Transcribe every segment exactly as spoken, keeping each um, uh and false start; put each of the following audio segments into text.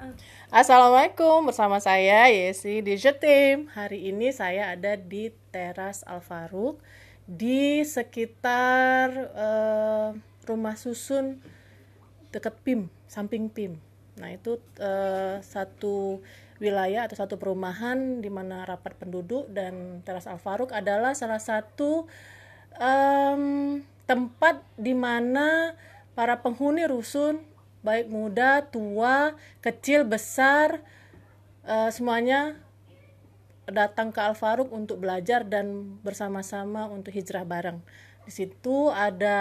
Assalamualaikum, bersama saya Yesi di Jetim. Hari ini saya ada di teras Al Faruq di sekitar uh, rumah susun dekat P I M, samping P I M. Nah, itu uh, satu wilayah atau satu perumahan di mana rapat penduduk, dan teras Al Faruq adalah salah satu um, tempat di mana para penghuni rusun, baik muda, tua, kecil, besar, uh, semuanya datang ke Al Faruq untuk belajar dan bersama-sama untuk hijrah bareng. Di situ ada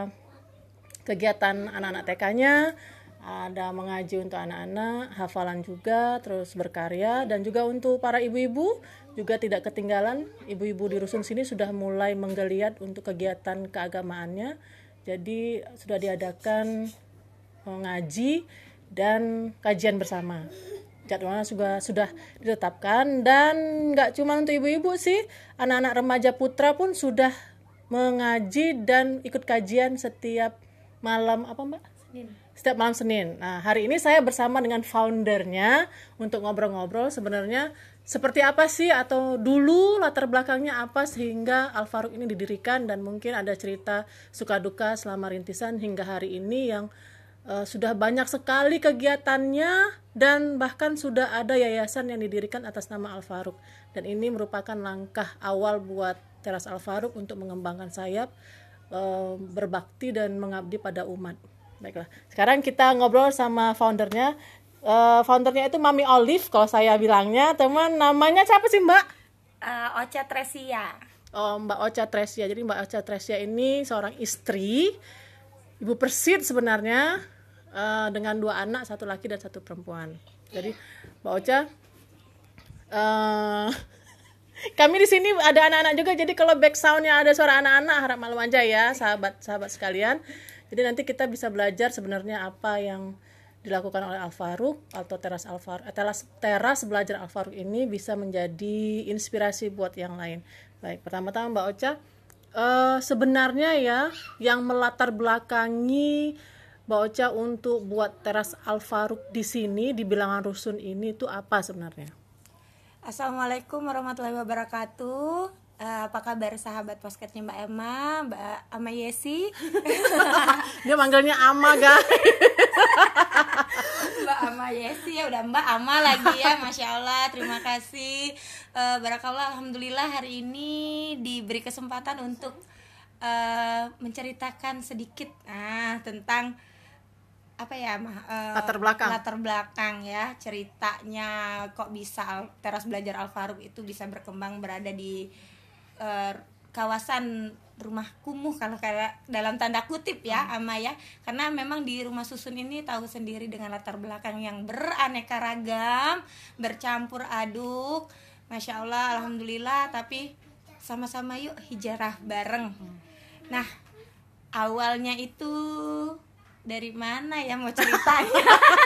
kegiatan anak-anak T K-nya, ada mengaji untuk anak-anak, hafalan juga, terus berkarya, dan juga untuk para ibu-ibu juga tidak ketinggalan. Ibu-ibu di rusun sini sudah mulai menggeliat untuk kegiatan keagamaannya. Jadi sudah diadakan mengaji dan kajian bersama. Jadwalnya juga sudah ditetapkan, dan nggak cuma untuk ibu-ibu sih, anak-anak remaja putra pun sudah mengaji dan ikut kajian setiap malam apa Mbak? Senin. Setiap malam Senin. Nah, hari ini saya bersama dengan foundernya untuk ngobrol-ngobrol sebenarnya seperti apa sih, atau dulu latar belakangnya apa sehingga Al Faruq ini didirikan, dan mungkin ada cerita suka duka selama rintisan hingga hari ini yang Uh, sudah banyak sekali kegiatannya, dan bahkan sudah ada yayasan yang didirikan atas nama Al Faruq. Dan ini merupakan langkah awal buat teras Al Faruq untuk mengembangkan sayap, uh, berbakti dan mengabdi pada umat. Baiklah, sekarang kita ngobrol sama foundernya. Uh, foundernya itu Mami Olive kalau saya bilangnya, teman. Namanya siapa sih Mbak? Uh, Ocha Tresia. Oh, Mbak Ocha Tresia. Jadi Mbak Ocha Tresia ini seorang istri, ibu persit sebenarnya, Uh, dengan dua anak, satu laki dan satu perempuan. Jadi Mbak Ocha, uh, kami di sini ada anak-anak juga. Jadi kalau back soundnya ada suara anak-anak, harap maklum aja ya, sahabat-sahabat sekalian. Jadi nanti kita bisa belajar sebenarnya apa yang dilakukan oleh Al Faruq atau teras Al Faruq, teras, teras belajar Al Faruq ini bisa menjadi inspirasi buat yang lain. Baik, pertama-tama Mbak Ocha, uh, sebenarnya ya yang melatar belakangi Mbak Ocha untuk buat teras Al Faruq di sini, di bilangan rusun ini, itu apa sebenarnya? Assalamualaikum warahmatullahi wabarakatuh. Uh, apa kabar sahabat podcastnya Mbak Emma, Mbak Ama Yesi? Dia manggilnya Ama, guys. Mbak Ama Yesi, ya udah Mbak Ama lagi ya, Masya Allah, terima kasih. Uh, Barakallah, Alhamdulillah hari ini diberi kesempatan untuk uh, menceritakan sedikit nah, tentang apa ya uh, latar belakang latar belakang ya, ceritanya kok bisa teras belajar Al Faruq itu bisa berkembang berada di uh, kawasan rumah kumuh, kalau kayak dalam tanda kutip ya, hmm. Ama ya, karena memang di rumah susun ini tahu sendiri dengan latar belakang yang beraneka ragam, bercampur aduk, Masya Allah, Alhamdulillah. Tapi sama-sama yuk hijrah bareng. hmm. Nah, awalnya itu dari mana ya mau ceritanya?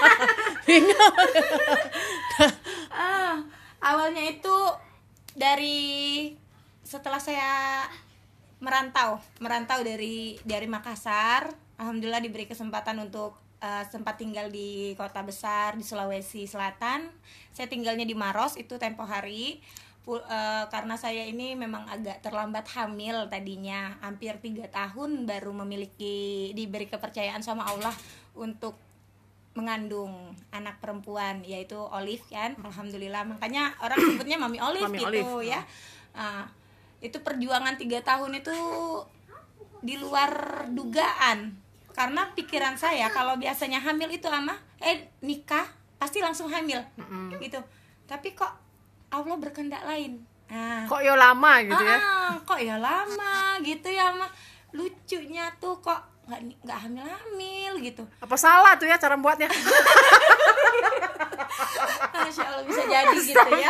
ah, awalnya itu dari setelah saya merantau, merantau dari dari Makassar. Alhamdulillah diberi kesempatan untuk uh, sempat tinggal di kota besar di Sulawesi Selatan. Saya tinggalnya di Maros itu tempo hari. Uh, karena saya ini memang agak terlambat hamil tadinya, hampir tiga tahun baru memiliki, diberi kepercayaan sama Allah untuk mengandung anak perempuan, yaitu Olive kan. Alhamdulillah, makanya orang sebutnya Mami Olive. Mami gitu Olive. Ya uh, itu perjuangan tiga tahun itu di luar dugaan, karena pikiran saya kalau biasanya hamil itu ama eh nikah pasti langsung hamil, mm-hmm. gitu. Tapi kok Allah berkehendak lain. Nah, kok ya lama gitu ya? Ah, kok ya lama gitu ya, mah. Lucunya tuh kok nggak nggak hamil-hamil gitu. Apa salah tuh ya cara buatnya? Masya Allah, bisa jadi gitu ya.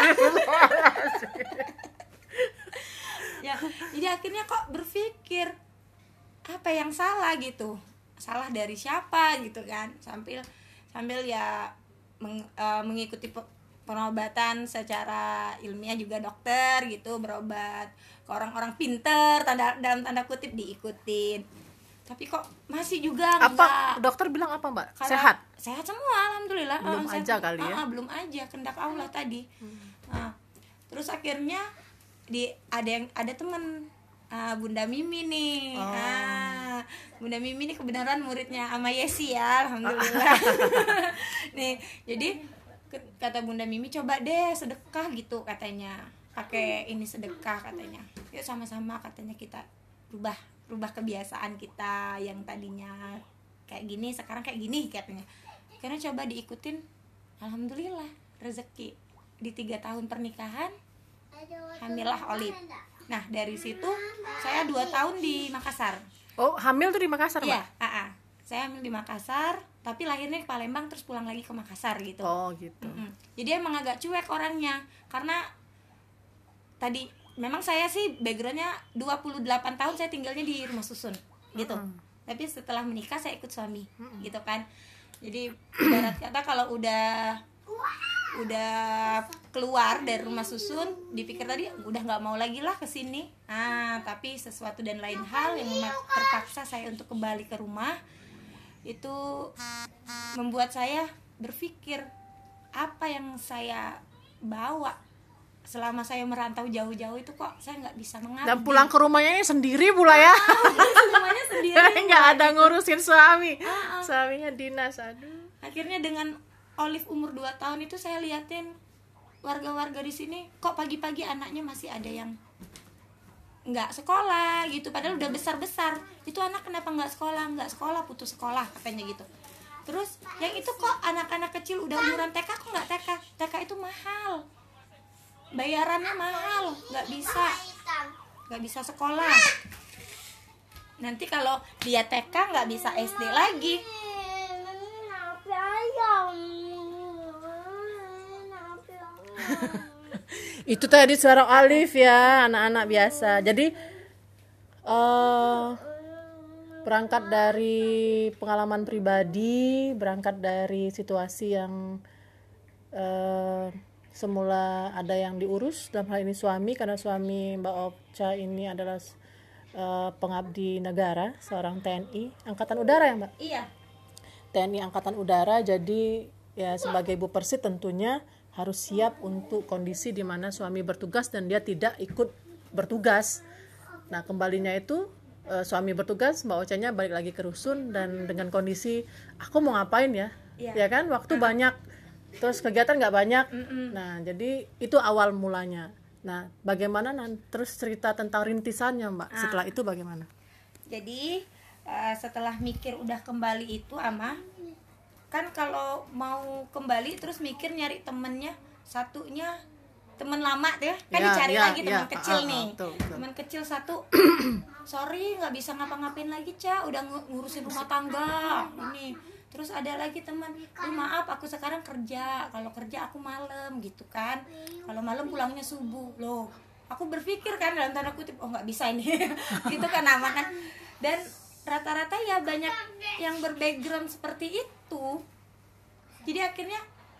Ya, jadi akhirnya kok berpikir apa yang salah gitu? Salah dari siapa gitu kan? Sambil sambil ya meng, uh, mengikuti pengobatan secara ilmiah juga, dokter gitu, berobat ke orang-orang pinter, tanda dalam tanda kutip diikutin. tapi kok masih juga Apa enggak. dokter bilang apa Mbak? Karena Sehat? Sehat semua alhamdulillah. Belum Ah, aja sehat. kali ya? Ah, ah, belum aja, kehendak Allah tadi. Ah, terus akhirnya di ada yang ada teman ah, Bunda Mimi nih. Oh. Ah, Bunda Mimi ini kebenaran muridnya Ama Yesi ya, alhamdulillah. Nih, jadi ke- kata Bunda Mimi, coba deh sedekah gitu katanya. Pakai ini sedekah katanya. Yuk sama-sama katanya kita rubah rubah kebiasaan kita yang tadinya kayak gini sekarang kayak gini katanya. Karena coba diikutin, alhamdulillah rezeki di tiga tahun pernikahan hamilah Olive. Nah dari situ saya dua tahun di Makassar. Oh, hamil tuh di Makassar, Mbak? Iya, ah, ah. Saya hamil di Makassar, tapi lahirnya di Palembang terus pulang lagi ke Makassar gitu. Oh, gitu. Mm-mm. Jadi emang agak cuek orangnya, karena tadi memang saya sih backgroundnya dua puluh delapan tahun saya tinggalnya di rumah susun gitu. Mm. Tapi setelah menikah saya ikut suami gitu kan. Jadi ibarat kata kalau udah udah keluar dari rumah susun, dipikir tadi udah nggak mau lagi lah kesini. Nah tapi sesuatu dan lain hal yang memak- terpaksa saya untuk kembali ke rumah itu membuat saya berpikir apa yang saya bawa selama saya merantau jauh-jauh itu kok saya nggak bisa mengabdi. Dan pulang ke rumahnya ini sendiri pula ya? Semuanya sendiri. Nggak ada ngurusin suami. Ah, ah. Suaminya dinas, aduh. Akhirnya dengan Olive umur dua tahun itu saya liatin warga-warga di sini kok pagi-pagi anaknya masih ada yang nggak sekolah gitu, padahal udah besar-besar. Itu anak kenapa nggak sekolah? Nggak sekolah, putus sekolah katanya gitu. Terus yang itu kok anak-anak kecil udah umuran T K kok nggak T K? T K itu mahal, bayarannya mahal, nggak bisa nggak bisa sekolah. Nanti kalau dia T K nggak bisa S D lagi. Itu tadi suara Olive ya, anak-anak biasa. Jadi eh berangkat dari pengalaman pribadi, berangkat dari situasi yang eh semula ada yang diurus, dalam hal ini suami, karena suami Mbak Opcha ini adalah eh, pengabdi negara, seorang T N I Angkatan Udara ya Mbak? Iya. T N I Angkatan Udara, jadi ya sebagai ibu persit tentunya harus siap untuk kondisi di mana suami bertugas dan dia tidak ikut bertugas. Nah kembalinya itu e, suami bertugas, Mbak Ochanya balik lagi ke rusun dan dengan kondisi aku mau ngapain ya, Iya. ya kan waktu banyak, terus kegiatan nggak banyak. Mm-mm. Nah jadi itu awal mulanya. Nah bagaimana nan- terus cerita tentang rintisannya Mbak, setelah itu bagaimana? Jadi uh, setelah mikir udah kembali itu ama kan kalau mau kembali terus mikir nyari temennya, satunya temen lama deh kan Ya, dicari ya, lagi teman ya. kecil Ah, ah, nih. betul, betul. Teman kecil satu sorry nggak bisa ngapa-ngapain lagi Ca, udah ngu- ngurusin rumah tangga ini. Terus ada lagi teman, "Ih, maaf aku sekarang kerja, kalau kerja aku malam gitu kan, kalau malam pulangnya subuh." Loh aku berpikir kan dalam tanda kutip, oh nggak bisa ini gitu kan aman kan. Dan rata-rata ya banyak yang berbackground seperti itu. Jadi akhirnya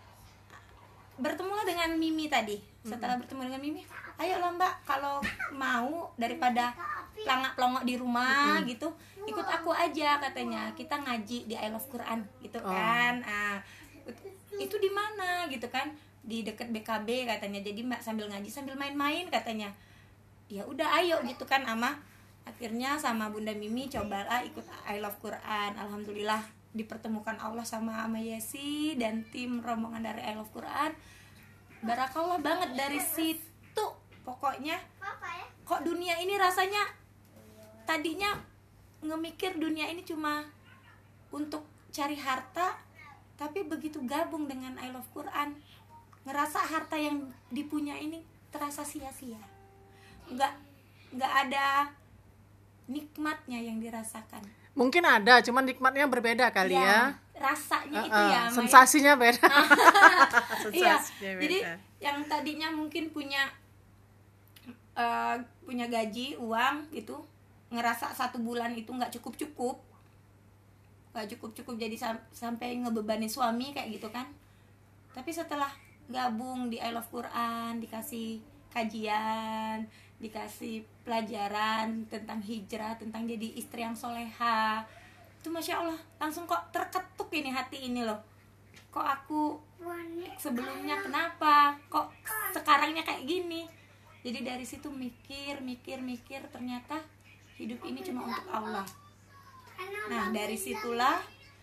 bertemulah dengan Mimi tadi. Setelah bertemu dengan Mimi, ayolah Mbak, kalau mau daripada pelangak-pelongok di rumah gitu, ikut aku aja katanya. Kita ngaji di I Love Quran gitu kan. Ah, itu di mana gitu kan? Di deket B K B katanya. Jadi Mbak sambil ngaji sambil main-main katanya. Ya udah ayo gitu kan ama. Akhirnya sama Bunda Mimi cobalah ikut I Love Quran. Alhamdulillah dipertemukan Allah sama Ama Yesi dan tim rombongan dari I Love Quran. Barakallah banget dari situ. Pokoknya kok dunia ini rasanya tadinya ngemikir dunia ini cuma untuk cari harta, tapi begitu gabung dengan I Love Quran, ngerasa harta yang dipunya ini terasa sia-sia. Nggak nggak ada nikmatnya yang dirasakan. Mungkin ada, cuman nikmatnya berbeda kali ya. Rasanya Uh-uh, itu ya, Maya. sensasinya beda. Iya. Sensasinya beda. Jadi yang tadinya mungkin punya uh, punya gaji uang gitu, ngerasa satu bulan itu nggak cukup cukup, nggak cukup cukup jadi sam- sampai ngebebani suami kayak gitu kan. Tapi setelah gabung di I Love Quran, dikasih kajian, dikasih pelajaran tentang hijrah, tentang jadi istri yang soleha. Itu Masya Allah, langsung kok terketuk ini hati ini loh. Kok aku sebelumnya kenapa, kok sekarangnya kayak gini. Jadi dari situ mikir, mikir, mikir, ternyata hidup ini cuma untuk Allah. Nah dari situlah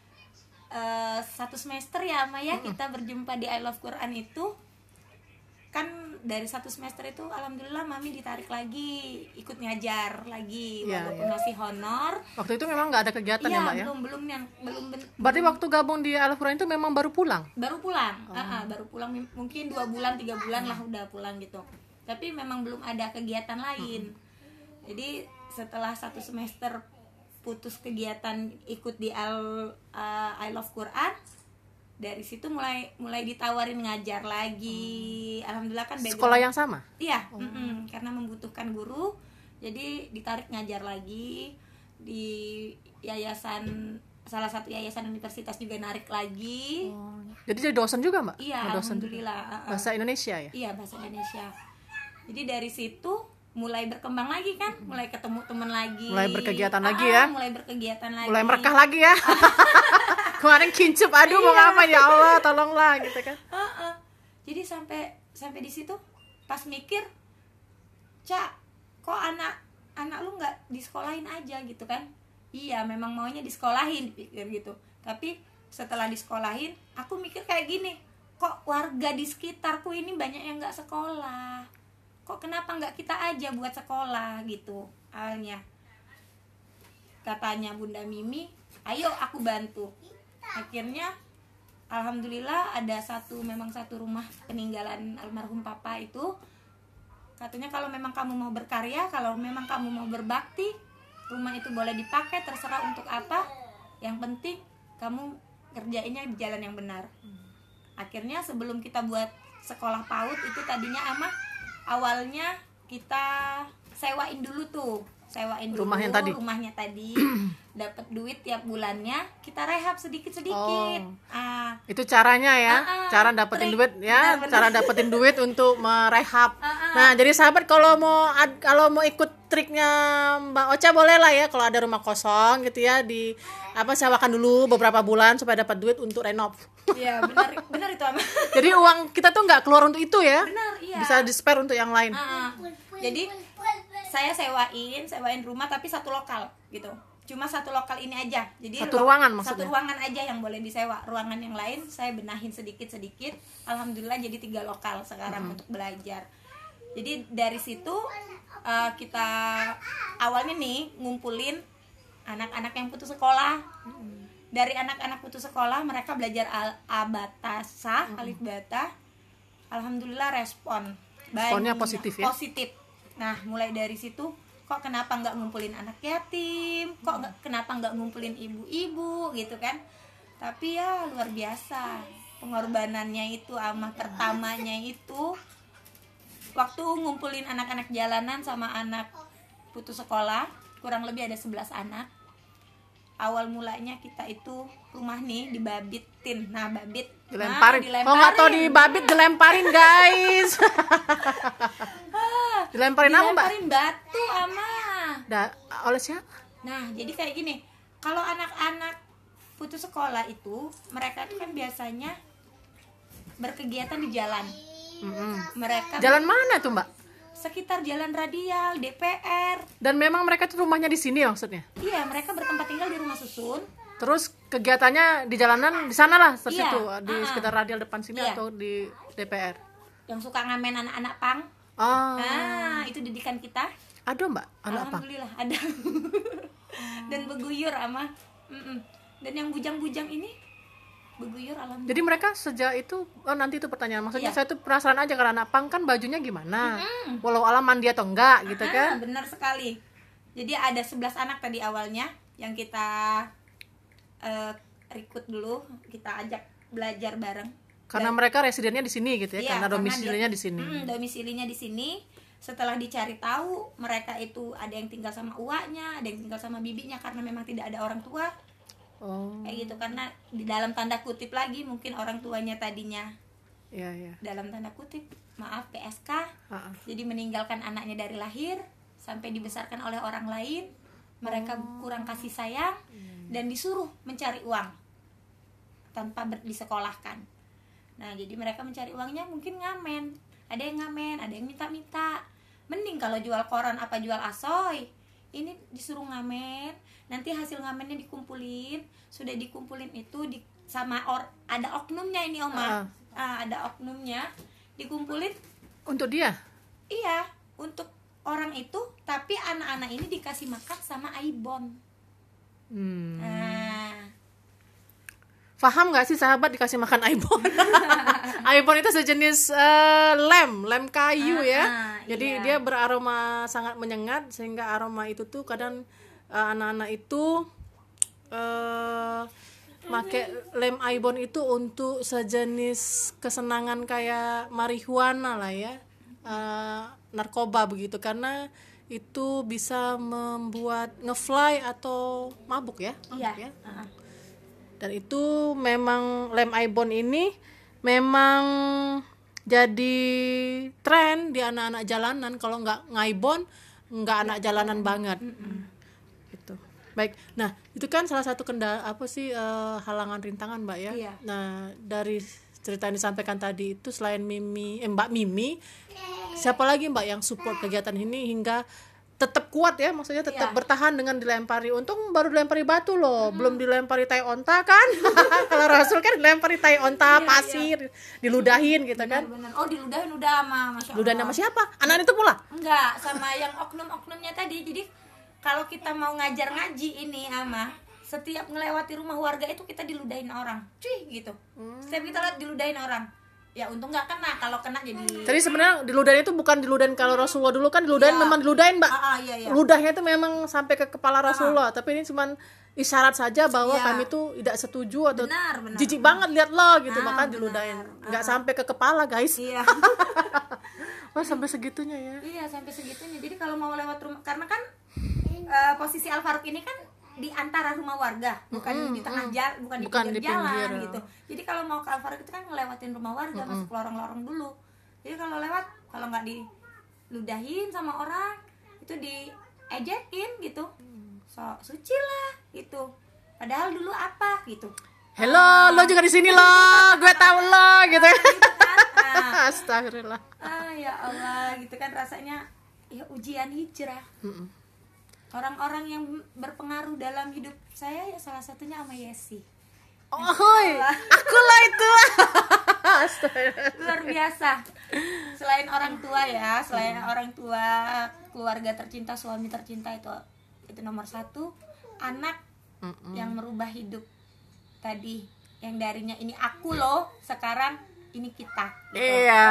uh, satu semester ya Maya, kita berjumpa di I Love Quran itu. Kan dari satu semester itu alhamdulillah Mami ditarik lagi ikut ngajar lagi, ya, walaupun ya. masih honor. Waktu itu memang nggak ada kegiatan ya, ya Mbak ya? belum belum yang belum. Berarti waktu gabung di Al-Quran itu memang baru pulang? Baru pulang, oh. uh-uh, baru pulang mungkin dua bulan tiga bulan lah udah pulang gitu. Tapi memang belum ada kegiatan lain. Hmm. Jadi setelah satu semester putus kegiatan ikut di Al uh, I Love Quran, dari situ mulai mulai ditawarin ngajar lagi. Alhamdulillah kan background, sekolah yang sama? Iya, oh. karena membutuhkan guru, jadi ditarik ngajar lagi di yayasan, salah satu yayasan universitas juga narik lagi. Oh. Jadi jadi dosen juga Mbak? Iya, dosen alhamdulillah. juga. Bahasa Indonesia ya? Iya, bahasa Indonesia. Jadi dari situ mulai berkembang lagi kan, mulai ketemu teman lagi, mulai berkegiatan ah, lagi ya, mulai berkegiatan lagi, mulai merekah lagi ya. Kemarin kincup, aduh mau ngapain ya Allah, tolonglah gitu kan. Uh-uh. Jadi sampai sampai di situ pas mikir, Cak, kok anak anak lu nggak disekolahin aja gitu kan? Iya, memang maunya disekolahin, pikir gitu. Tapi setelah disekolahin, aku mikir kayak gini, kok warga di sekitarku ini banyak yang nggak sekolah. Kok kenapa nggak kita aja buat sekolah gitu? Awalnya katanya Bunda Mimi, ayo aku bantu. Akhirnya alhamdulillah ada satu memang satu rumah peninggalan almarhum papa itu, katanya kalau memang kamu mau berkarya, kalau memang kamu mau berbakti, rumah itu boleh dipakai, terserah untuk apa, yang penting kamu kerjainnya di jalan yang benar. Akhirnya sebelum kita buat sekolah PAUD itu tadinya ama awalnya kita sewain dulu tuh, sewain dulu rumahnya tadi, rumahnya tadi dapat duit tiap bulannya, kita rehab sedikit-sedikit. Oh. Ah, itu caranya ya, ah, ah, cara dapetin trik. duit ya, Benar-benar. cara dapetin duit untuk merehab. Ah, ah. Nah, jadi sahabat kalau mau kalau mau ikut triknya Mbak Ocha boleh lah ya, kalau ada rumah kosong gitu ya, di apa sewakan dulu beberapa bulan supaya dapat duit untuk renov. Iya, benar benar itu ama. Jadi uang kita tuh nggak keluar untuk itu ya, Benar, iya. bisa di spare untuk yang lain. Ah, jadi saya sewain, sewain rumah tapi satu lokal gitu. Cuma satu lokal ini aja. Jadi satu ruangan Satu maksudnya? ruangan aja yang boleh disewa. Ruangan yang lain saya benahin sedikit-sedikit. Alhamdulillah jadi tiga lokal sekarang hmm. untuk belajar. Jadi dari situ uh, kita awalnya nih ngumpulin anak-anak yang putus sekolah. Hmm. Dari anak-anak putus sekolah mereka belajar al-abatasa, hmm. alif bata. Alhamdulillah respon. Responnya positif ya? Positif. Nah, mulai dari situ, kok kenapa nggak ngumpulin anak yatim, kok nggak kenapa nggak ngumpulin ibu-ibu gitu kan? Tapi ya luar biasa pengorbanannya itu, ama pertamanya itu waktu ngumpulin anak-anak jalanan sama anak putus sekolah, kurang lebih ada sebelas anak. Awal mulanya kita itu rumah nih dibabitin, nah babit dilemparin, nah, dilemparin. Oh nggak tau dibabit dilemparin guys. Dilemparin apa Mbak? Dilemparin batu ama. Da, oleh siapa? Nah jadi kayak gini, kalau anak-anak putus sekolah itu mereka tuh kan biasanya berkegiatan di jalan. Mm-hmm. Mereka jalan mana tuh Mbak? Sekitar jalan radial, D P R. Dan memang mereka tuh rumahnya di sini maksudnya? Iya, mereka bertempat tinggal di rumah susun. Terus kegiatannya di jalanan di sana lah, di Iya, situ, di uh-uh. sekitar radial depan sini Iya. atau di D P R? Yang suka ngamen anak-anak pang. Oh. Nah, itu didikan kita. Ada Mbak, anak apa? Alhamdulillah ada. Dan beguyur ama. Mm-mm. Dan yang bujang-bujang ini beguyur alhamdulillah. Jadi mereka sejak itu, oh nanti itu pertanyaan, maksudnya Iya. saya tuh penasaran aja karena anak pang kan bajunya gimana, Mm-mm. walau alam mandi atau enggak gitu Ah, kan? benar sekali. Jadi ada sebelas anak tadi awalnya yang kita uh, rekrut dulu, kita ajak belajar bareng. Karena Dan- mereka residennya di sini gitu ya, Iya, karena karena domisilinya dia- di sini. Mm, domisilinya di sini. Setelah dicari tahu, mereka itu ada yang tinggal sama uaknya, ada yang tinggal sama bibinya karena memang tidak ada orang tua. Oh. Kayak gitu, karena di dalam tanda kutip lagi mungkin orang tuanya tadinya Iya, iya. dalam tanda kutip maaf P S K. Uh-uh. Jadi meninggalkan anaknya dari lahir sampai dibesarkan oleh orang lain. Mereka Oh. kurang kasih sayang dan disuruh mencari uang tanpa ber- disekolahkan. Nah, jadi mereka mencari uangnya mungkin ngamen. Ada yang ngamen, ada yang minta-minta. Mending kalau jual koran apa jual asoy. Ini disuruh ngamen, nanti hasil ngamennya dikumpulin, sudah dikumpulin itu di, sama or, ada oknumnya ini Oma. Uh-uh. Ah, ada oknumnya dikumpulin. Untuk dia? Iya, untuk orang itu, tapi anak-anak ini dikasih makan sama Aibon. Hmm. Nah, Paham nggak sih sahabat dikasih makan Aibon? Aibon itu sejenis uh, lem, lem kayu Ah, ya. ah, Jadi iya. dia beraroma sangat menyengat sehingga aroma itu tuh kadang uh, anak-anak itu uh, make lem Aibon itu untuk sejenis kesenangan kayak marihuana lah ya, uh, narkoba begitu, karena itu bisa membuat ngefly atau mabuk ya, mabuk iya. ya. Ah, Dan itu memang lem Aibon ini memang jadi tren di anak-anak jalanan. Kalau nggak ngaibon, nggak anak jalanan banget. Gitu. Baik. Nah, itu kan salah satu kendala apa sih eh, halangan rintangan, Mbak ya. Iya. Nah, dari cerita yang disampaikan tadi itu selain Mimi, eh, Mbak Mimi, siapa lagi Mbak yang support kegiatan ini hingga tetap kuat ya, maksudnya tetap Iya. bertahan dengan dilempari. Untung baru dilempari batu loh, belum dilempari tai onta kan. Kalau Rasul kan dilempari tai onta, Iya, pasir, diludahin gitu kan. benar. Oh, diludahin udah sama, Masya Allah. Ludahin sama siapa? Anak itu pula. Enggak, sama yang oknum-oknumnya tadi. Jadi kalau kita mau ngajar ngaji ini ama, setiap ngelewati rumah warga itu kita diludahin orang, cuy gitu. Setiap kita lihat diludahin orang. Ya untung nggak kena, kalau kena jadi. Jadi sebenarnya diludahin itu bukan diludahin kalau Rasulullah dulu kan diludahin Iya. memang diludahin, Mbak. Ah, ah, iya, iya. Ludahnya itu memang sampai ke kepala Rasulullah, tapi ini cuman isyarat saja bahwa Iya. kami tuh tidak setuju atau Benar, benar. jijik banget lihat lo gitu, Ah, maka benar. diludahin. Nggak sampai ke kepala, guys. Iya. Wah, sampai segitunya ya. Iya, sampai segitunya. Jadi kalau mau lewat rumah, karena kan eh, posisi Al Faruq ini kan di antara rumah warga, bukan di tengah jalan, bukan, Bukan di di pinggir jalan pinggir. gitu. Jadi kalau mau ke Al Faruq itu kan ngelewatin rumah warga, masuk lorong-lorong dulu. Jadi kalau lewat, kalau nggak diludahin sama orang, itu diejekin gitu. So, suci lah gitu. Padahal dulu apa gitu. Hello, lo juga di sini lo, gue tahu lo gitu. Gitu kan. Nah, Astagfirullah. ah ya Allah, gitu kan rasanya ya ujian hijrah. Orang-orang yang berpengaruh dalam hidup saya ya salah satunya sama Yesi. Oh, hoi, aku lah itu. Astagfirullah. Luar biasa. Selain orang tua ya, selain orang tua, keluarga tercinta, suami tercinta itu itu nomor satu. Anak yang merubah hidup tadi, yang darinya ini aku loh, sekarang ini kita. Iya.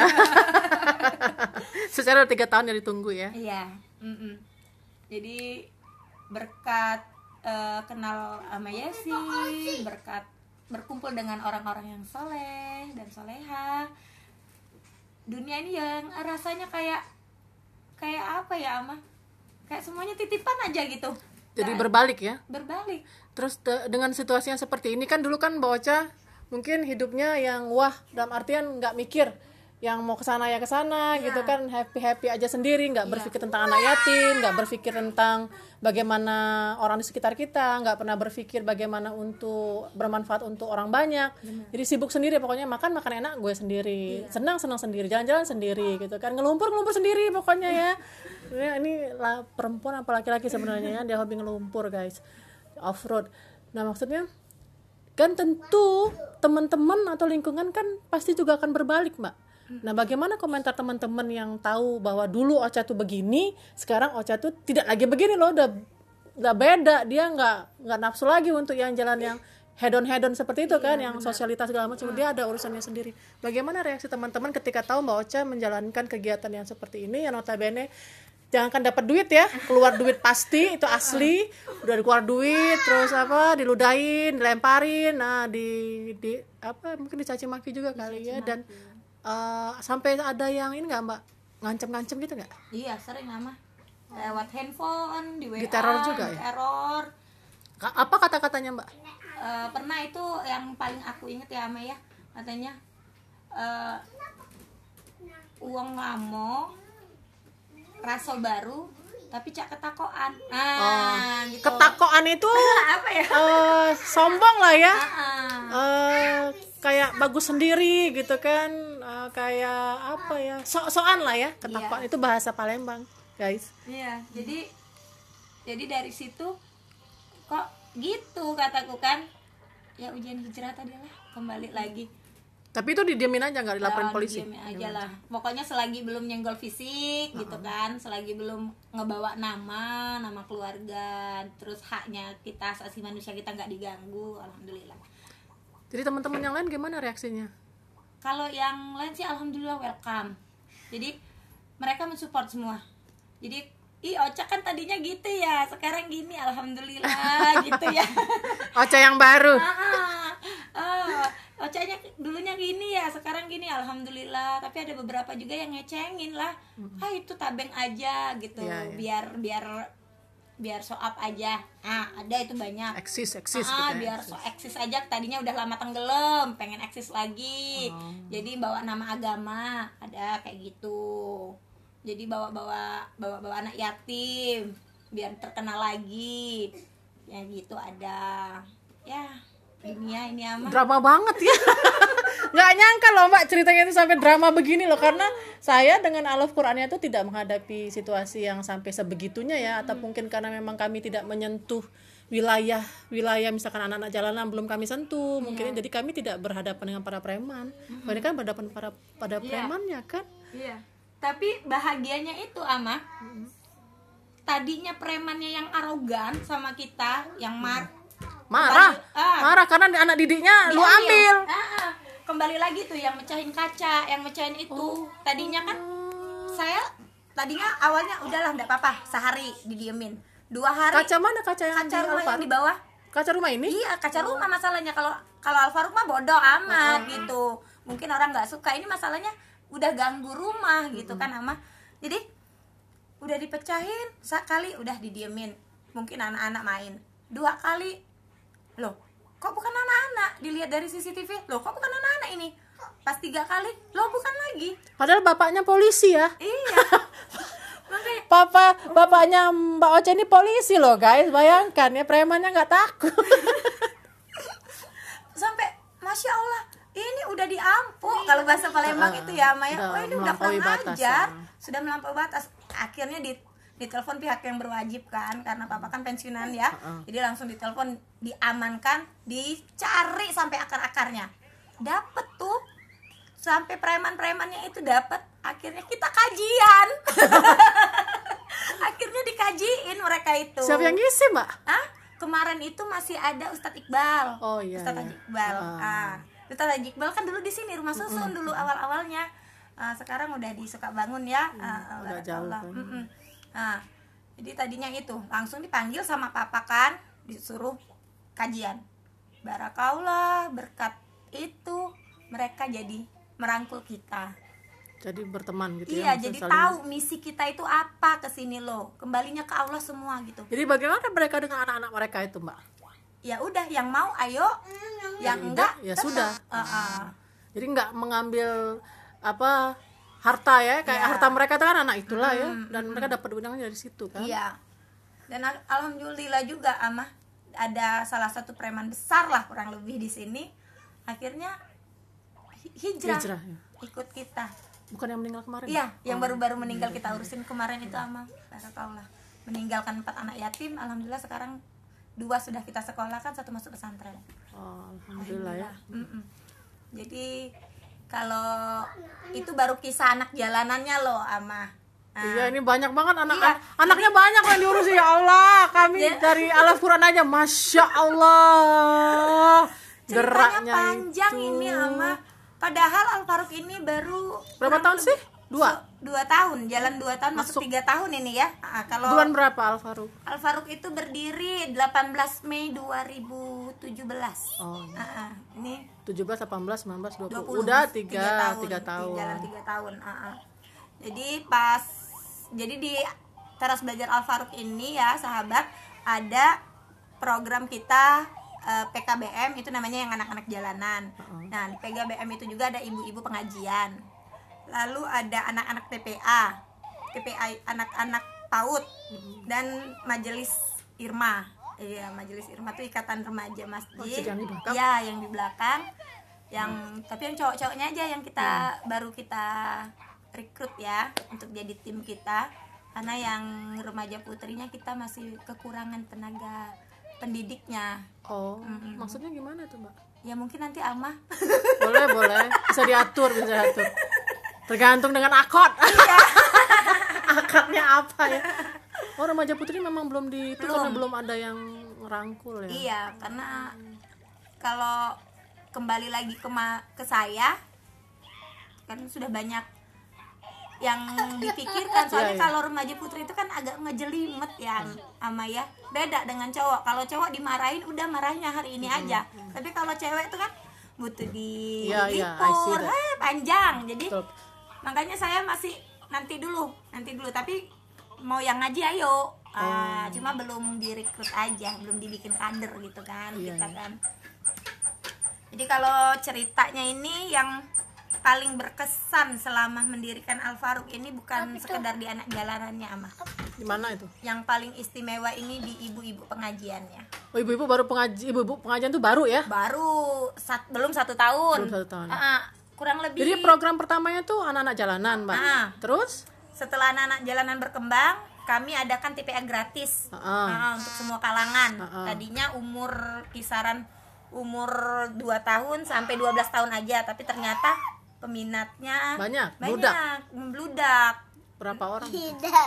Secara tiga tahun yang ditunggu ya. Iya. Mm-mm. Jadi berkat eh, kenal sama Yesi, berkat berkumpul dengan orang-orang yang soleh dan soleha, dunia ini yang rasanya kayak kayak apa ya ama, kayak semuanya titipan aja gitu. Jadi Nggak- berbalik ya. berbalik. Terus te- dengan situasi yang seperti ini kan dulu kan bocah mungkin hidupnya yang wah dalam artian nggak mikir yang mau kesana ya kesana Iya. gitu kan, happy happy aja sendiri, nggak Iya. berpikir tentang anak yatim, nggak berpikir tentang bagaimana orang di sekitar kita, nggak pernah berpikir bagaimana untuk bermanfaat untuk orang banyak. Jadi sibuk sendiri, pokoknya makan makan enak gue sendiri, senang senang sendiri, jalan-jalan sendiri gitu kan, ngelumpur ngelumpur sendiri pokoknya ya. Sebenarnya ini lah perempuan apa laki-laki sebenarnya ya, dia hobi ngelumpur guys, off road. Nah maksudnya kan tentu teman-teman atau lingkungan kan pasti juga akan berbalik, Mbak. Nah, bagaimana komentar teman-teman yang tahu bahwa dulu Ocha tuh begini, sekarang Ocha tuh tidak lagi begini loh, udah udah beda, dia nggak nggak nafsu lagi untuk yang jalan yang hedon hedon seperti itu kan, yang sosialitas segala macam, dia ada urusannya sendiri. Bagaimana reaksi teman-teman ketika tahu Mbak Ocha menjalankan kegiatan yang seperti ini, yang notabene jangankan dapat duit ya, keluar duit pasti itu asli, udah keluar duit, terus apa diludahin, dilemparin, nah di di apa mungkin dicaci maki juga kali ya, dan uh, sampai ada yang ini nggak Mbak, ngancem-ngancem gitu nggak? Iya, sering ama lewat handphone, di W A, Diteror juga ya? teror. Ka- Apa kata-katanya Mbak? Eh, pernah itu yang paling aku inget ya ama ya, katanya eh, uang ngamo raso baru tapi cak ketakoan. Ah, Oh, gitu. ketakoan itu Apa ya? eh, sombong lah ya. Ah, ah. Eh, kayak bagus sendiri gitu kan. Eh, kayak apa ya? Sok-sokan lah ya. Ketakoan Iya. itu bahasa Palembang, guys. Iya, jadi jadi dari situ kok gitu kataku kan. Ya ujian hijrah tadi lah, kembali lagi. Tapi itu didiemin aja, nggak dilaporin Lawan polisi. diemin aja lah. Pokoknya selagi belum nyenggol fisik gitu kan, selagi belum ngebawa nama, nama keluarga, terus haknya kita asasi manusia kita nggak diganggu, alhamdulillah. Jadi teman-teman yang lain gimana reaksinya? Kalau yang lain sih alhamdulillah welcome. Jadi mereka mensupport semua. Jadi ih Ocha kan tadinya gitu ya, sekarang gini alhamdulillah gitu ya. Ocha yang baru. Ah, ah, Ocanya dulunya gini ya, sekarang gini alhamdulillah. Tapi ada beberapa juga yang ngecengin lah. Ah itu tabeng aja gitu, Iya, iya. biar biar biar so up aja. Ah ada itu banyak. Eksis, eksis Ah, gitu ya. biar so eksis aja, tadinya udah lama tenggelam, pengen eksis lagi. Oh. Jadi bawa nama agama, ada kayak gitu. Jadi bawa-bawa bawa-bawa anak yatim biar terkenal lagi. Ya gitu ada. Ya, dunia ini aman. Drama banget ya. Nggak nyangka loh Mbak ceritanya itu sampai drama begini loh, karena saya dengan alaf Qurannya itu tidak menghadapi situasi yang sampai sebegitunya ya, atau mungkin karena memang kami tidak menyentuh wilayah wilayah misalkan anak-anak jalanan belum kami sentuh mungkin, jadi kami tidak berhadapan dengan para preman. Kalau ini kan berhadapan para pada Iya. premannya kan. Iya. Tapi bahagianya itu ama tadinya premannya yang arogan sama kita, yang mar Marah, Ah. marah karena anak didiknya lu ambil. Ah, ah. Kembali lagi tuh yang mecahin kaca, yang mecahin itu. Tadinya kan saya tadinya awalnya udahlah enggak apa-apa, sehari didiemin. Dua hari Kaca mana kaca yang kaca di rumah yang Alfaro? di bawah. Kaca rumah ini? Iya, kaca rumah masalahnya. Kalau kalau Alfaro mah bodoh amat gitu. Mungkin orang nggak suka. Ini masalahnya udah ganggu rumah gitu kan ama. Jadi udah dipecahin sekali, udah didiemin. Mungkin anak-anak main. Dua kali, loh kok bukan anak-anak? Dilihat dari C C T V, loh kok bukan anak-anak ini? Pas tiga kali, loh bukan lagi. Padahal bapaknya polisi ya. Iya. Makanya Papa, bapaknya Mbak Ocha ini polisi loh guys, bayangkan ya, premannya nggak takut. sampai masya Allah ini udah diampuk kalau bahasa Palembang itu ya Maya. Udah Oh ini udah melampaui kurang batas, ajar, ya. sudah melampaui batas. Akhirnya di ditelepon pihak yang berwajib kan, karena papa kan pensiunan ya. Jadi langsung ditelepon, diamankan, dicari sampai akar-akarnya. Dapet tuh sampai preman-premannya itu dapat. Akhirnya kita kajian. Akhirnya dikajiin mereka itu. Siapa yang ngisi Mbak? Ah, kemarin itu masih ada Ustadz Iqbal. Oh, iya, Ustadz iya. Haji Iqbal. Ah. Ah, Ustadz Haji Iqbal kan dulu di sini rumah susun dulu awal-awalnya. Ah, sekarang udah di Sukabangun ya. Ah, udah jauh barakallah. kan. Mm-mm. Nah, jadi tadinya itu langsung dipanggil sama papa kan, disuruh kajian. Barakallah, berkat itu mereka jadi merangkul kita. Jadi berteman gitu Iya, ya. jadi saling- tahu misi kita itu apa ke sini loh. Kembalinya ke Allah semua gitu. Jadi bagaimana mereka dengan anak-anak mereka itu Mbak? Ya udah, yang mau ayo, yang enggak ya tetap. sudah. Uh, uh. Jadi nggak mengambil apa harta ya, kayak Iya. harta mereka itu kan anak itulah ya, dan mereka dapat undangan dari situ kan. Iya. Dan al- alhamdulillah juga Amah ada salah satu preman besar lah kurang lebih di sini. Akhirnya hi- hijrah, Hijrah, ya. ikut kita. Bukan yang meninggal kemarin. Iya, yang baru-baru meninggal kita urusin kemarin itu Amah. Barakallah. Meninggalkan empat anak yatim, alhamdulillah sekarang dua sudah kita sekolahkan, satu masuk pesantren. Oh, alhamdulillah ya. Mm-mm. Jadi kalau itu baru kisah anak jalanannya loh Amah. Nah, Iya, ini banyak banget anak Iya. anaknya banyak yang diurus ya Allah. Kami Ya. dari Alaf Quran aja, masya Allah. ceritanya Geraknya panjang itu. ini Amah. Padahal Al Faruq ini baru Berapa tahun sih? Dua. dua tahun, jalan dua tahun masuk Masuk. tiga tahun ini ya. Ah, kalau Bulan berapa Al Faruq? Al Faruq itu berdiri delapan belas Mei dua ribu tujuh belas. Oh, iya. Ah, ah. Ini tujuh belas, delapan belas, sembilan belas, dua dua puluh. puluh. Udah tiga, tahun, tiga tahun. Jalan tiga tahun. Ah, ah. Jadi pas jadi di teras belajar Al Faruq ini ya sahabat, ada program kita eh, P K B M itu namanya yang anak-anak jalanan. Nah di P K B M itu juga ada ibu-ibu pengajian. lalu ada anak-anak T P A, T P A anak-anak PAUD, dan majelis Irma. Iya, majelis Irma tuh ikatan remaja masjid. Oh, yang di belakang? Ya, yang di belakang. Yang hmm. tapi yang cowok-cowoknya aja yang kita hmm. baru kita rekrut ya untuk jadi tim kita. Karena yang remaja putrinya kita masih kekurangan tenaga pendidiknya. Oh, mm-hmm. maksudnya gimana tuh, Mbak? Ya mungkin nanti Amah. Boleh, boleh. Bisa diatur, bisa diatur. Tergantung dengan akad. Iya. Akadnya apa ya? Oh, remaja putri memang belum di itu karena belum ada yang ngerangkul ya. Iya, karena kalau kembali lagi ke ma- ke saya kan sudah banyak yang dipikirkan, soalnya yeah, yeah. kalau remaja putri itu kan agak ngejelimet ya ama ya, beda dengan cowok. Kalau cowok dimarahin udah marahnya hari ini aja, mm-hmm. tapi kalau cewek itu kan butuh di yeah, libur yeah, eh, panjang. Jadi Betul. makanya saya masih nanti dulu nanti dulu tapi mau yang ngaji ayo. Uh, oh. Cuma belum direkrut aja, belum dibikin kader gitu kan, yeah, kita kan. Jadi kalau ceritanya ini yang paling berkesan selama mendirikan Al Faruq ini bukan sekedar di anak jalanannya, Amah. Di mana itu? Yang paling istimewa ini di ibu-ibu pengajiannya. Oh, ibu-ibu baru pengaji, ibu-ibu pengajian tuh baru ya? Baru sat, belum satu tahun. Belum satu tahun. Uh, uh, kurang lebih. Jadi program pertamanya tuh anak-anak jalanan, Mbak. Uh, Terus? Setelah anak-anak jalanan berkembang, kami adakan T P A gratis uh, uh. Uh, untuk semua kalangan. Uh, uh. Tadinya umur kisaran umur dua tahun sampai dua belas tahun aja, tapi ternyata peminatnya banyak, banyak, membludak. Berapa orang? Tidak.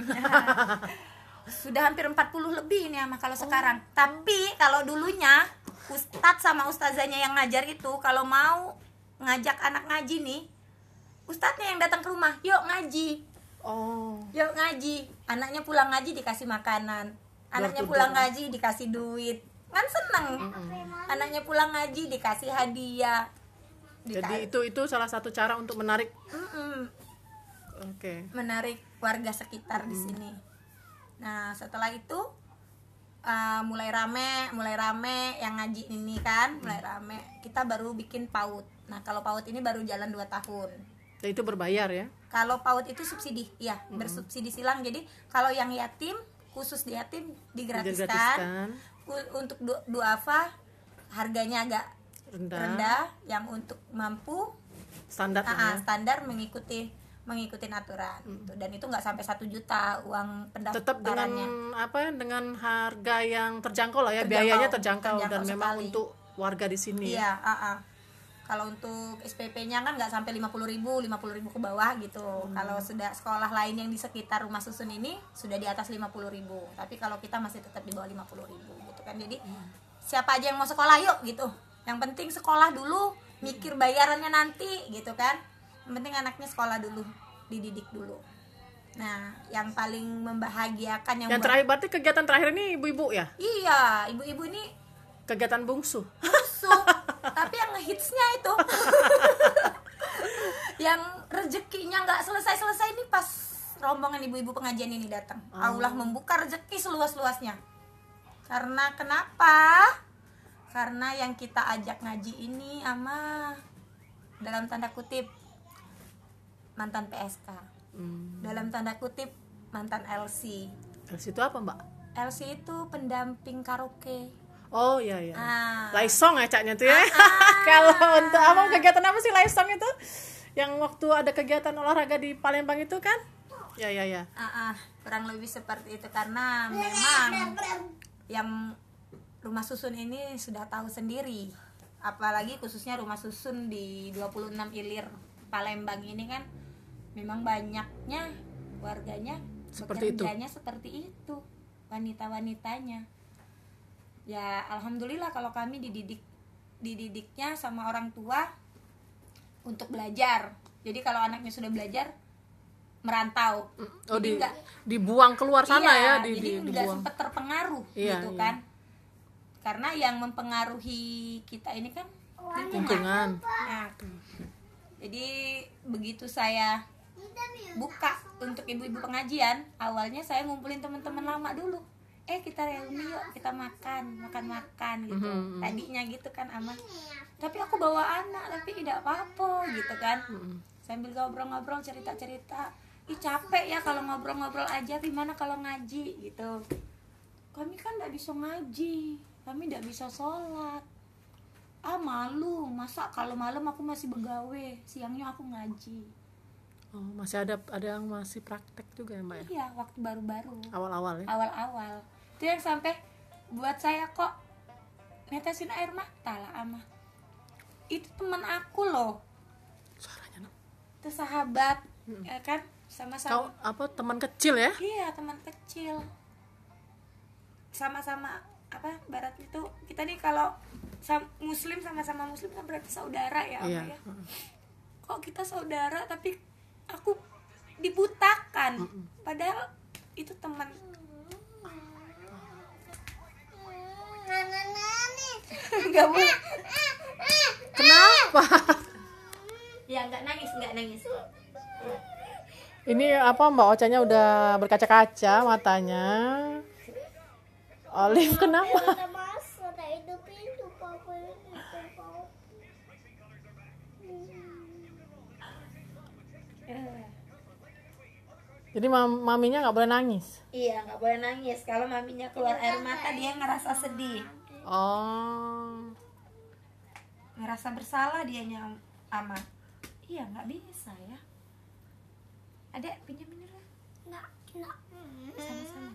Sudah hampir empat puluh lebih nih ama kalau oh. sekarang. Tapi kalau dulunya ustadz sama ustazanya yang ngajar itu kalau mau ngajak anak ngaji nih, ustadznya yang datang ke rumah, yuk ngaji. Oh. Yuk ngaji. Anaknya pulang ngaji dikasih makanan. Anaknya pulang ngaji dikasih duit. Kan seneng. Mm-hmm. Anaknya pulang ngaji dikasih hadiah. Dikasih. Jadi itu itu salah satu cara untuk menarik. Mm-mm. Oke. Okay. Menarik warga sekitar mm. di sini. Nah, setelah itu uh, mulai rame, mulai rame yang ngaji ini kan, mulai rame. Kita baru bikin PAUD. Nah, kalau PAUD ini baru jalan dua tahun. Dan itu berbayar ya? Kalau PAUD itu subsidi, ya, mm-hmm. bersubsidi silang. Jadi kalau yang yatim, khusus di yatim digratiskan. digratiskan. Untuk du- duafa harganya agak rendah. rendah. Yang untuk mampu standar, uh, standar mengikuti mengikuti aturan. Mm. Gitu. Dan itu nggak sampai satu juta uang pendaftarannya. Tetap dengan apa? Dengan harga yang terjangkau lah ya, terjangkau, biayanya terjangkau, terjangkau dan sekali. Memang untuk warga di sini. Iya. Ya? Uh-uh. Kalau untuk S P P-nya kan nggak sampai lima puluh ribu, lima puluh ribu ke bawah gitu. Hmm. Kalau sudah sekolah lain yang di sekitar rumah susun ini sudah di atas lima puluh ribu. Tapi kalau kita masih tetap di bawah lima puluh ribu gitu kan. Jadi hmm. siapa aja yang mau sekolah yuk gitu. Yang penting sekolah dulu, mikir bayarannya nanti gitu kan. Yang penting anaknya sekolah dulu, dididik dulu. Nah, yang paling membahagiakan yang, yang buat... terakhir berarti kegiatan terakhir ini ibu-ibu ya? Iya, ibu-ibu ini kegiatan bungsu. Bungsu. Tapi yang ngehitsnya itu yang rezekinya nggak selesai-selesai ini pas rombongan ibu-ibu pengajian ini datang. Oh. Allah membuka rezeki seluas-luasnya. Karena kenapa? Karena yang kita ajak ngaji ini ama dalam tanda kutip mantan P S K. Hmm. Dalam tanda kutip mantan L C. L C itu apa, Mbak? L C itu pendamping karaoke. Oh iya iya. Ah. Laisong ya caknya tuh ya. Ah. Kalau untuk apa kegiatan apa sih Laisong itu? Yang waktu ada kegiatan olahraga di Palembang itu kan? Ya ya ya. Ah, ah. Kurang lebih seperti itu karena memang yang rumah susun ini sudah tahu sendiri. Apalagi khususnya rumah susun di dua puluh enam Ilir Palembang ini kan memang banyaknya warganya seperti itu. Seperti itu. Wanita-wanitanya. Ya alhamdulillah kalau kami dididik dididiknya sama orang tua untuk belajar. Jadi kalau anaknya sudah belajar merantau, oh, di, gak, dibuang keluar sana iya, ya, di, jadi di, nggak sempat terpengaruh iya, gitu iya. kan? Karena yang mempengaruhi kita ini kan lingkungan. Nah, jadi begitu saya buka untuk ibu-ibu pengajian, awalnya saya ngumpulin teman-teman lama dulu. Eh kita reuni yuk, kita makan, makan-makan gitu. Mm-hmm. Tadinya gitu kan ama. Tapi aku bawa anak, tapi tidak apa-apa gitu kan. Mm-hmm. sambil ngobrol-ngobrol cerita-cerita. Ih capek ya kalau ngobrol-ngobrol aja, gimana kalau ngaji gitu. Kami kan nggak bisa ngaji, kami nggak bisa sholat. Ah malu, masa kalau malam aku masih begawe, siangnya aku ngaji. Oh, masih ada ada yang masih praktek juga ya, Mbak ya? Iya, waktu baru-baru. Awal-awal ya? Awal-awal. Itu yang sampai buat saya kok netesin air mata lah ama. Itu teman aku loh. Suaranya, no? Itu sahabat, Hmm. ya kan? Kau Sama-sama. apa teman kecil ya? Iya, teman kecil. Sama-sama apa? Barat itu kita nih kalau sam- muslim sama-sama muslim kan berarti saudara ya, ama Iya. ya. Kok kita saudara tapi aku dibutakan. Padahal itu teman. Gak boleh. Kenapa? Ya nggak nangis, nggak nangis. Ini apa Mbak Ocanya udah berkaca-kaca matanya. Olive kenapa? Jadi mam- maminya nggak boleh nangis. Iya, nggak boleh nangis. Kalau maminya keluar air mata, dia ngerasa sedih, Oh. ngerasa bersalah dianya ama. Iya, nggak bisa ya. Adek pinjam ini lah. Nggak, nggak. Sama-sama.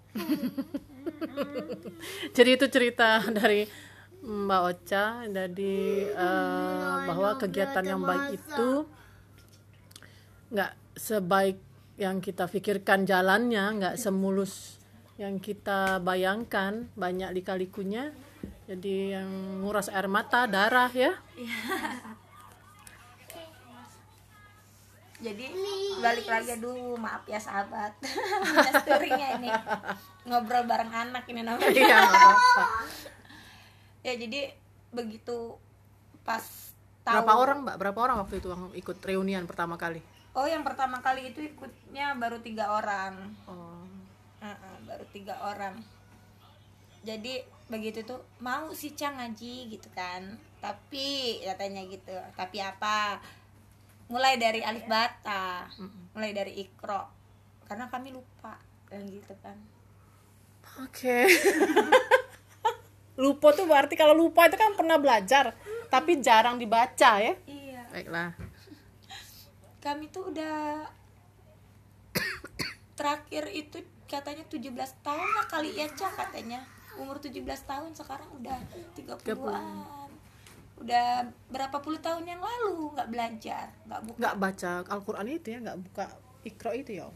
Jadi itu cerita dari Mbak Ocha, jadi eh, bahwa kegiatan yang baik itu nggak sebaik yang kita pikirkan jalannya, nggak semulus yang kita bayangkan, banyak lika-likunya. Jadi yang nguras air mata, darah ya. Jadi balik lagi, aduh maaf ya sahabat. Storynya ini ngobrol bareng anak ini namanya. Iya, nggak apa-apa. Ya jadi begitu pas tahu. Berapa orang Mbak? Berapa orang waktu itu yang ikut reunian pertama kali? Oh, yang pertama kali itu ikutnya baru tiga orang. Oh. Uh-uh, baru tiga orang. Jadi begitu tuh mau si Cang ngaji gitu kan, tapi katanya gitu. Tapi apa? Mulai dari alif bata, mulai dari ikro, karena kami lupa dan gitu kan. Oke. Lupa tuh berarti kalau lupa itu kan pernah belajar, tapi jarang dibaca ya. Iya. Baiklah. Kami tuh udah terakhir itu katanya tujuh belas tahun lah kali ya Cak, katanya umur tujuh belas tahun, sekarang udah tiga puluhan. Udah berapa puluh tahun yang lalu nggak belajar, nggak buka. Nggak baca Al-Quran itu ya, nggak buka Iqra itu ya.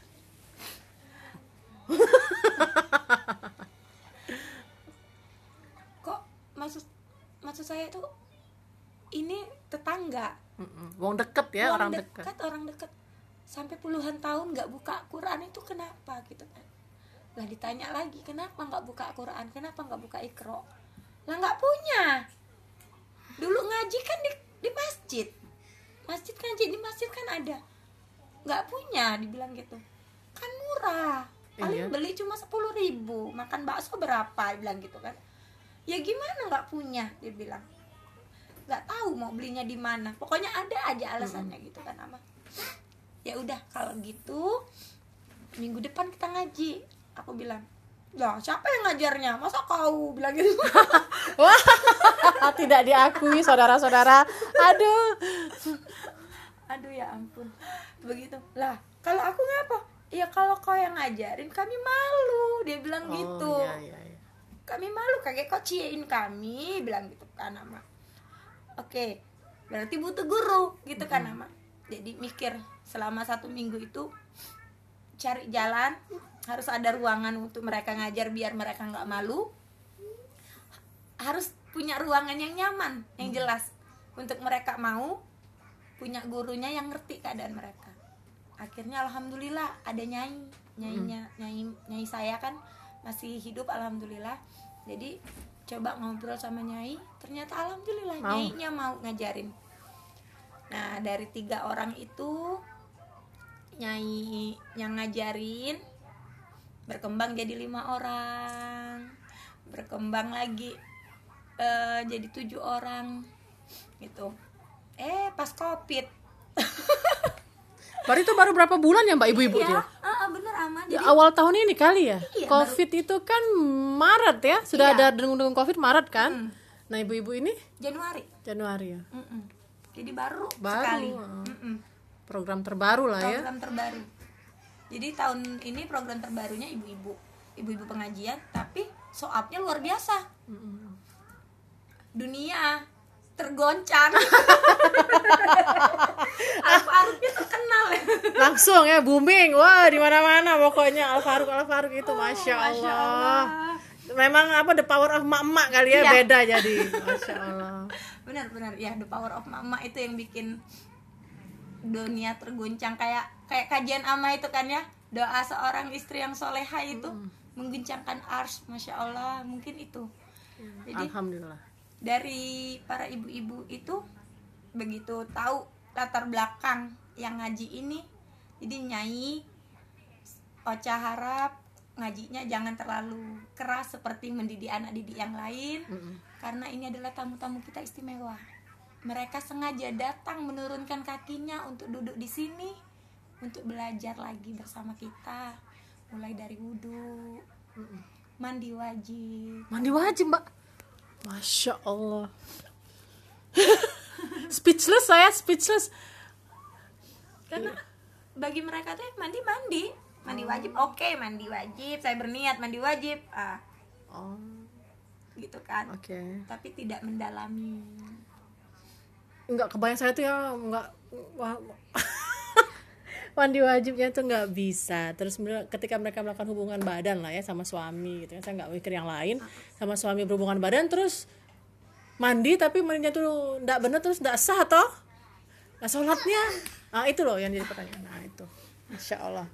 Kok maksud maksud saya tuh ini tetangga. Mm-mm. Wong deket ya, orang deket. dekat orang dekat sampai puluhan tahun nggak buka Quran itu kenapa gitu kan. Lah ditanya lagi, kenapa nggak buka Quran, kenapa nggak buka Iqra? Lah nggak punya. Dulu ngaji kan di, di masjid, masjid ngaji di masjid kan ada, nggak punya, dibilang gitu. Kan murah, paling Iya. beli cuma sepuluh ribu, makan bakso berapa, bilang gitu kan. Ya gimana nggak punya, dia bilang. Nggak tahu mau belinya di mana, pokoknya ada aja alasannya gitu kan ama. Ya udah kalau gitu minggu depan kita ngaji, aku bilang. Lah siapa yang ngajarnya, masa kau, bilang gitu. Wah, tidak diakui saudara-saudara. Aduh. Aduh ya ampun, begitu lah. Kalau aku ngapa? Ya kalau kau yang ngajarin kami malu, dia bilang gitu. Oh, iya, iya, iya. Kami malu, kakek kau ciein kami, bilang gitu kan ama. Oke, berarti butuh guru gitu kan ama. Jadi mikir selama satu minggu itu cari jalan, harus ada ruangan untuk mereka ngajar biar mereka nggak malu. Harus punya ruangan yang nyaman, yang jelas untuk mereka mau punya gurunya yang ngerti keadaan mereka. Akhirnya alhamdulillah ada nyai, nyainya, nyai, nyai saya kan masih hidup alhamdulillah. Jadi coba ngobrol sama nyai, ternyata alhamdulillah Mau. nyainya mau ngajarin. Nah dari tiga orang itu nyai yang ngajarin berkembang jadi lima orang, berkembang lagi eh, jadi tujuh orang gitu. Eh pas covid Baru itu baru berapa bulan ya Mbak ibu-ibu Iya, ya? ah, ah, bener aman. Ya, Jadi awal tahun ini kali ya. Iya, Covid itu kan Maret ya, sudah Iya. ada dengung-dengung Covid Maret kan. Nah ibu-ibu ini Januari. Januari ya. Mm-mm. Jadi baru, Baru, sekali. ah. Mm-mm. Program terbaru lah ya. Program terbaru. Jadi tahun ini program terbarunya ibu-ibu, ibu-ibu pengajian, tapi soapnya luar biasa. Dunia tergoncang. Al-Faruqnya terkenal ya. Langsung ya booming. Wah, di mana-mana pokoknya Al-Faruq Al-Faruq itu Masya Allah. Masya Allah. Memang apa the power of emak-emak kali ya, Iya. beda jadi. Masya Allah. Benar-benar ya, the power of mama itu yang bikin dunia terguncang, kayak kayak kajian ama itu kan ya, doa seorang istri yang soleha itu mengguncangkan ars. Masya Allah, mungkin itu. Jadi Alhamdulillah. dari para ibu-ibu itu begitu tahu latar belakang yang ngaji ini, jadi Nyai Ocha harap ngajinya jangan terlalu keras seperti mendidik anak didik yang lain. Mm-mm. Karena ini adalah tamu-tamu kita istimewa. Mereka sengaja datang menurunkan kakinya untuk duduk di sini untuk belajar lagi bersama kita, mulai dari wudhu, mandi wajib. Mandi wajib Mbak. Masya Allah. Speechless saya, speechless. Karena bagi mereka tuh mandi mandi mandi wajib, oke mandi wajib, saya berniat mandi wajib, ah Oh, gitu kan. oke. Tapi tidak mendalami. Enggak kebayang saya tuh ya, enggak wah, mandi wajibnya tuh nggak bisa. Terus ketika mereka melakukan hubungan badan lah ya sama suami gitu ya, saya nggak mikir yang lain, sama suami berhubungan badan terus mandi tapi mandinya tuh nggak bener, terus nggak sah toh, nah sholatnya, nah itu loh yang jadi pertanyaan. Nah itu Masya Allah.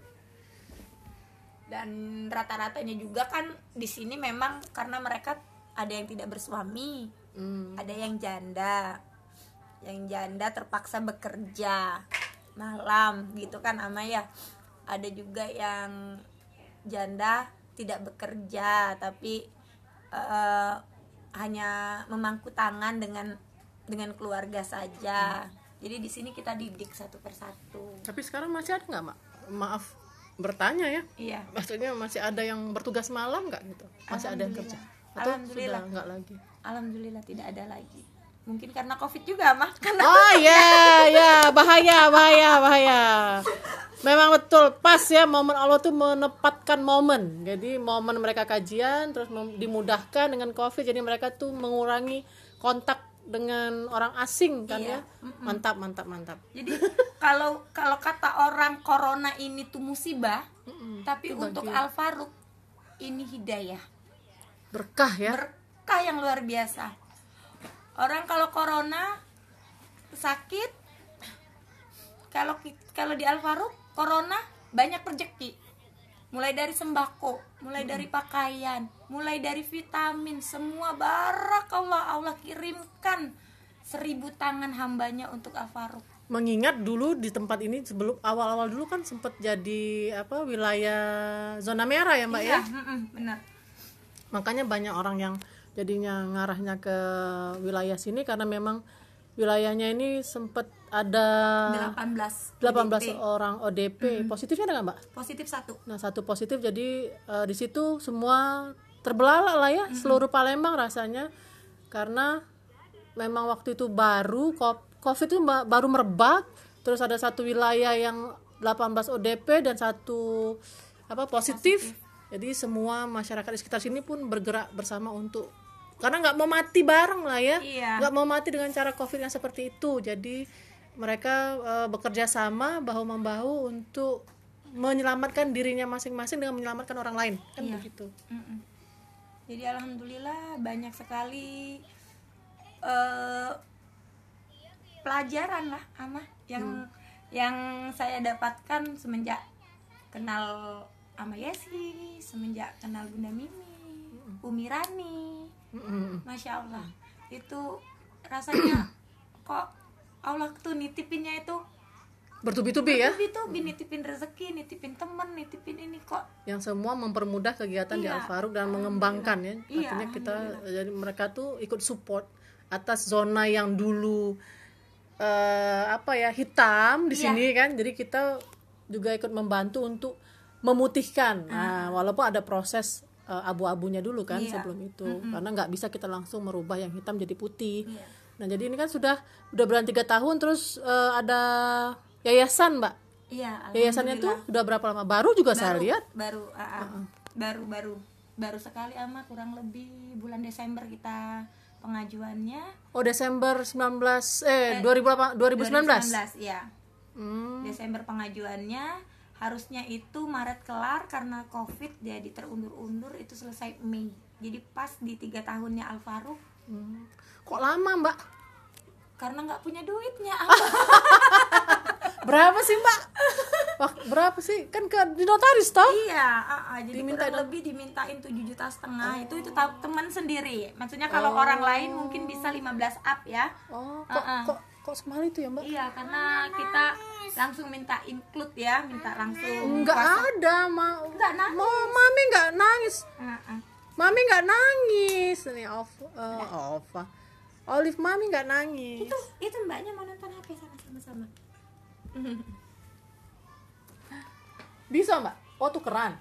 Dan rata-ratanya juga kan di sini memang karena mereka ada yang tidak bersuami, Hmm. ada yang janda, yang janda terpaksa bekerja malam gitu kan ama ya. Ada juga yang janda tidak bekerja tapi eh, hanya memangku tangan dengan dengan keluarga saja. Jadi di sini kita didik satu persatu. Tapi sekarang masih ada nggak Mak? Maaf bertanya ya. Iya. Maksudnya masih ada yang bertugas malam nggak gitu? Masih ada yang kerja? Atau Alhamdulillah. sudah nggak lagi? Alhamdulillah tidak ada lagi. Mungkin karena Covid juga mah. Karena Oh ya, ya bahaya, bahaya, bahaya. Memang betul pas ya, momen Allah tuh menempatkan momen. Jadi momen mereka kajian terus mem- dimudahkan dengan Covid. Jadi mereka tuh mengurangi kontak dengan orang asing kan Iya. ya. Mantap, mantap, mantap. Jadi kalau kalau kata orang corona ini tuh musibah, Mm-mm. tapi Itu untuk bagi- Al-Faruq ini hidayah. berkah ya. Berkah yang luar biasa. Orang kalau corona sakit, kalau ki- kalau di Al-Faruq corona banyak rezeki. Mulai dari sembako, mulai dari pakaian, mulai dari vitamin, semua barakallah Allah kirimkan seribu tangan hambanya untuk Al-Faruq. Mengingat dulu di tempat ini sebelum awal-awal dulu kan sempat jadi apa wilayah zona merah ya Mbak Iya, ya. mm-mm, benar. Makanya banyak orang yang jadinya ngarahnya ke wilayah sini karena memang wilayahnya ini sempat ada delapan belas delapan belas O D P. orang O D P. Positifnya ada nggak Mbak? Positif satu. Nah satu positif, jadi eh, di situ semua terbelalak lah ya, seluruh Palembang rasanya, karena memang waktu itu baru ko- Covid itu ba- baru merebak, terus ada satu wilayah yang delapan belas O D P dan satu apa positif. Jadi semua masyarakat di sekitar sini pun bergerak bersama untuk, karena nggak mau mati bareng lah ya, Iya. nggak mau mati dengan cara Covid yang seperti itu. Jadi mereka eh, bekerja sama bahu membahu untuk menyelamatkan dirinya masing-masing dengan menyelamatkan orang lain kan Iya. begitu. Mm-mm. Jadi alhamdulillah banyak sekali eh, pelajaran lah ama yang yang saya dapatkan semenjak kenal Ama Yesi, semenjak kenal Bunda Mimi, Umi Rani. Mm-mm. Masya Allah, itu rasanya kok Allah tuh nitipinnya itu Bertubi-tubi ya, itu nitipin rezeki, nitipin temen, nitipin ini kok. yang semua mempermudah kegiatan di Iya. Al-Faruq dan mengembangkan ya. Iya, Artinya kita jadi mereka tuh ikut support atas zona yang dulu uh, apa ya hitam di Iya. sini kan, jadi kita juga ikut membantu untuk memutihkan. Nah, walaupun ada proses uh, abu-abunya dulu kan Iya. sebelum itu, karena nggak bisa kita langsung merubah yang hitam jadi putih. Iya. Nah, jadi ini kan sudah udah berjalan tiga tahun, terus uh, ada yayasan, Mbak. Iya, Yayasannya tuh alhamdulillah. udah berapa lama? Baru juga saya baru, lihat. baru ah, ah. baru baru baru sekali ama kurang lebih bulan Desember kita pengajuannya. Oh, Desember sembilan belas eh, dua ribu delapan, dua ribu sembilan belas. ya. Hmm. Desember pengajuannya, harusnya itu Maret kelar, karena Covid jadi terundur-undur, itu selesai Mei. Jadi pas di tiga tahunnya Alfaruk. Hmm. Kok lama, Mbak? Karena nggak punya duitnya. Berapa sih, Mbak? Wah, berapa sih? Kan ke di notaris toh? Iya, uh, uh, jadi Diminta kurang dong. lebih dimintain tujuh juta setengah. Itu itu ta- teman sendiri. Maksudnya kalau orang lain mungkin bisa lima belas up ya. Oh, kok Uh-uh. kok kok semahal itu ya, Mbak? Iya, karena kita langsung minta include ya, minta langsung. Enggak kuasa- ada, Ma. Nggak nangis. Mau mami enggak nangis. Uh-uh. Mami enggak nangis. Ini off uh, off. Olive mami enggak nangis. Itu itu mbaknya mau nonton H P sama-sama. Bisa, Mbak? Oh, tukeran.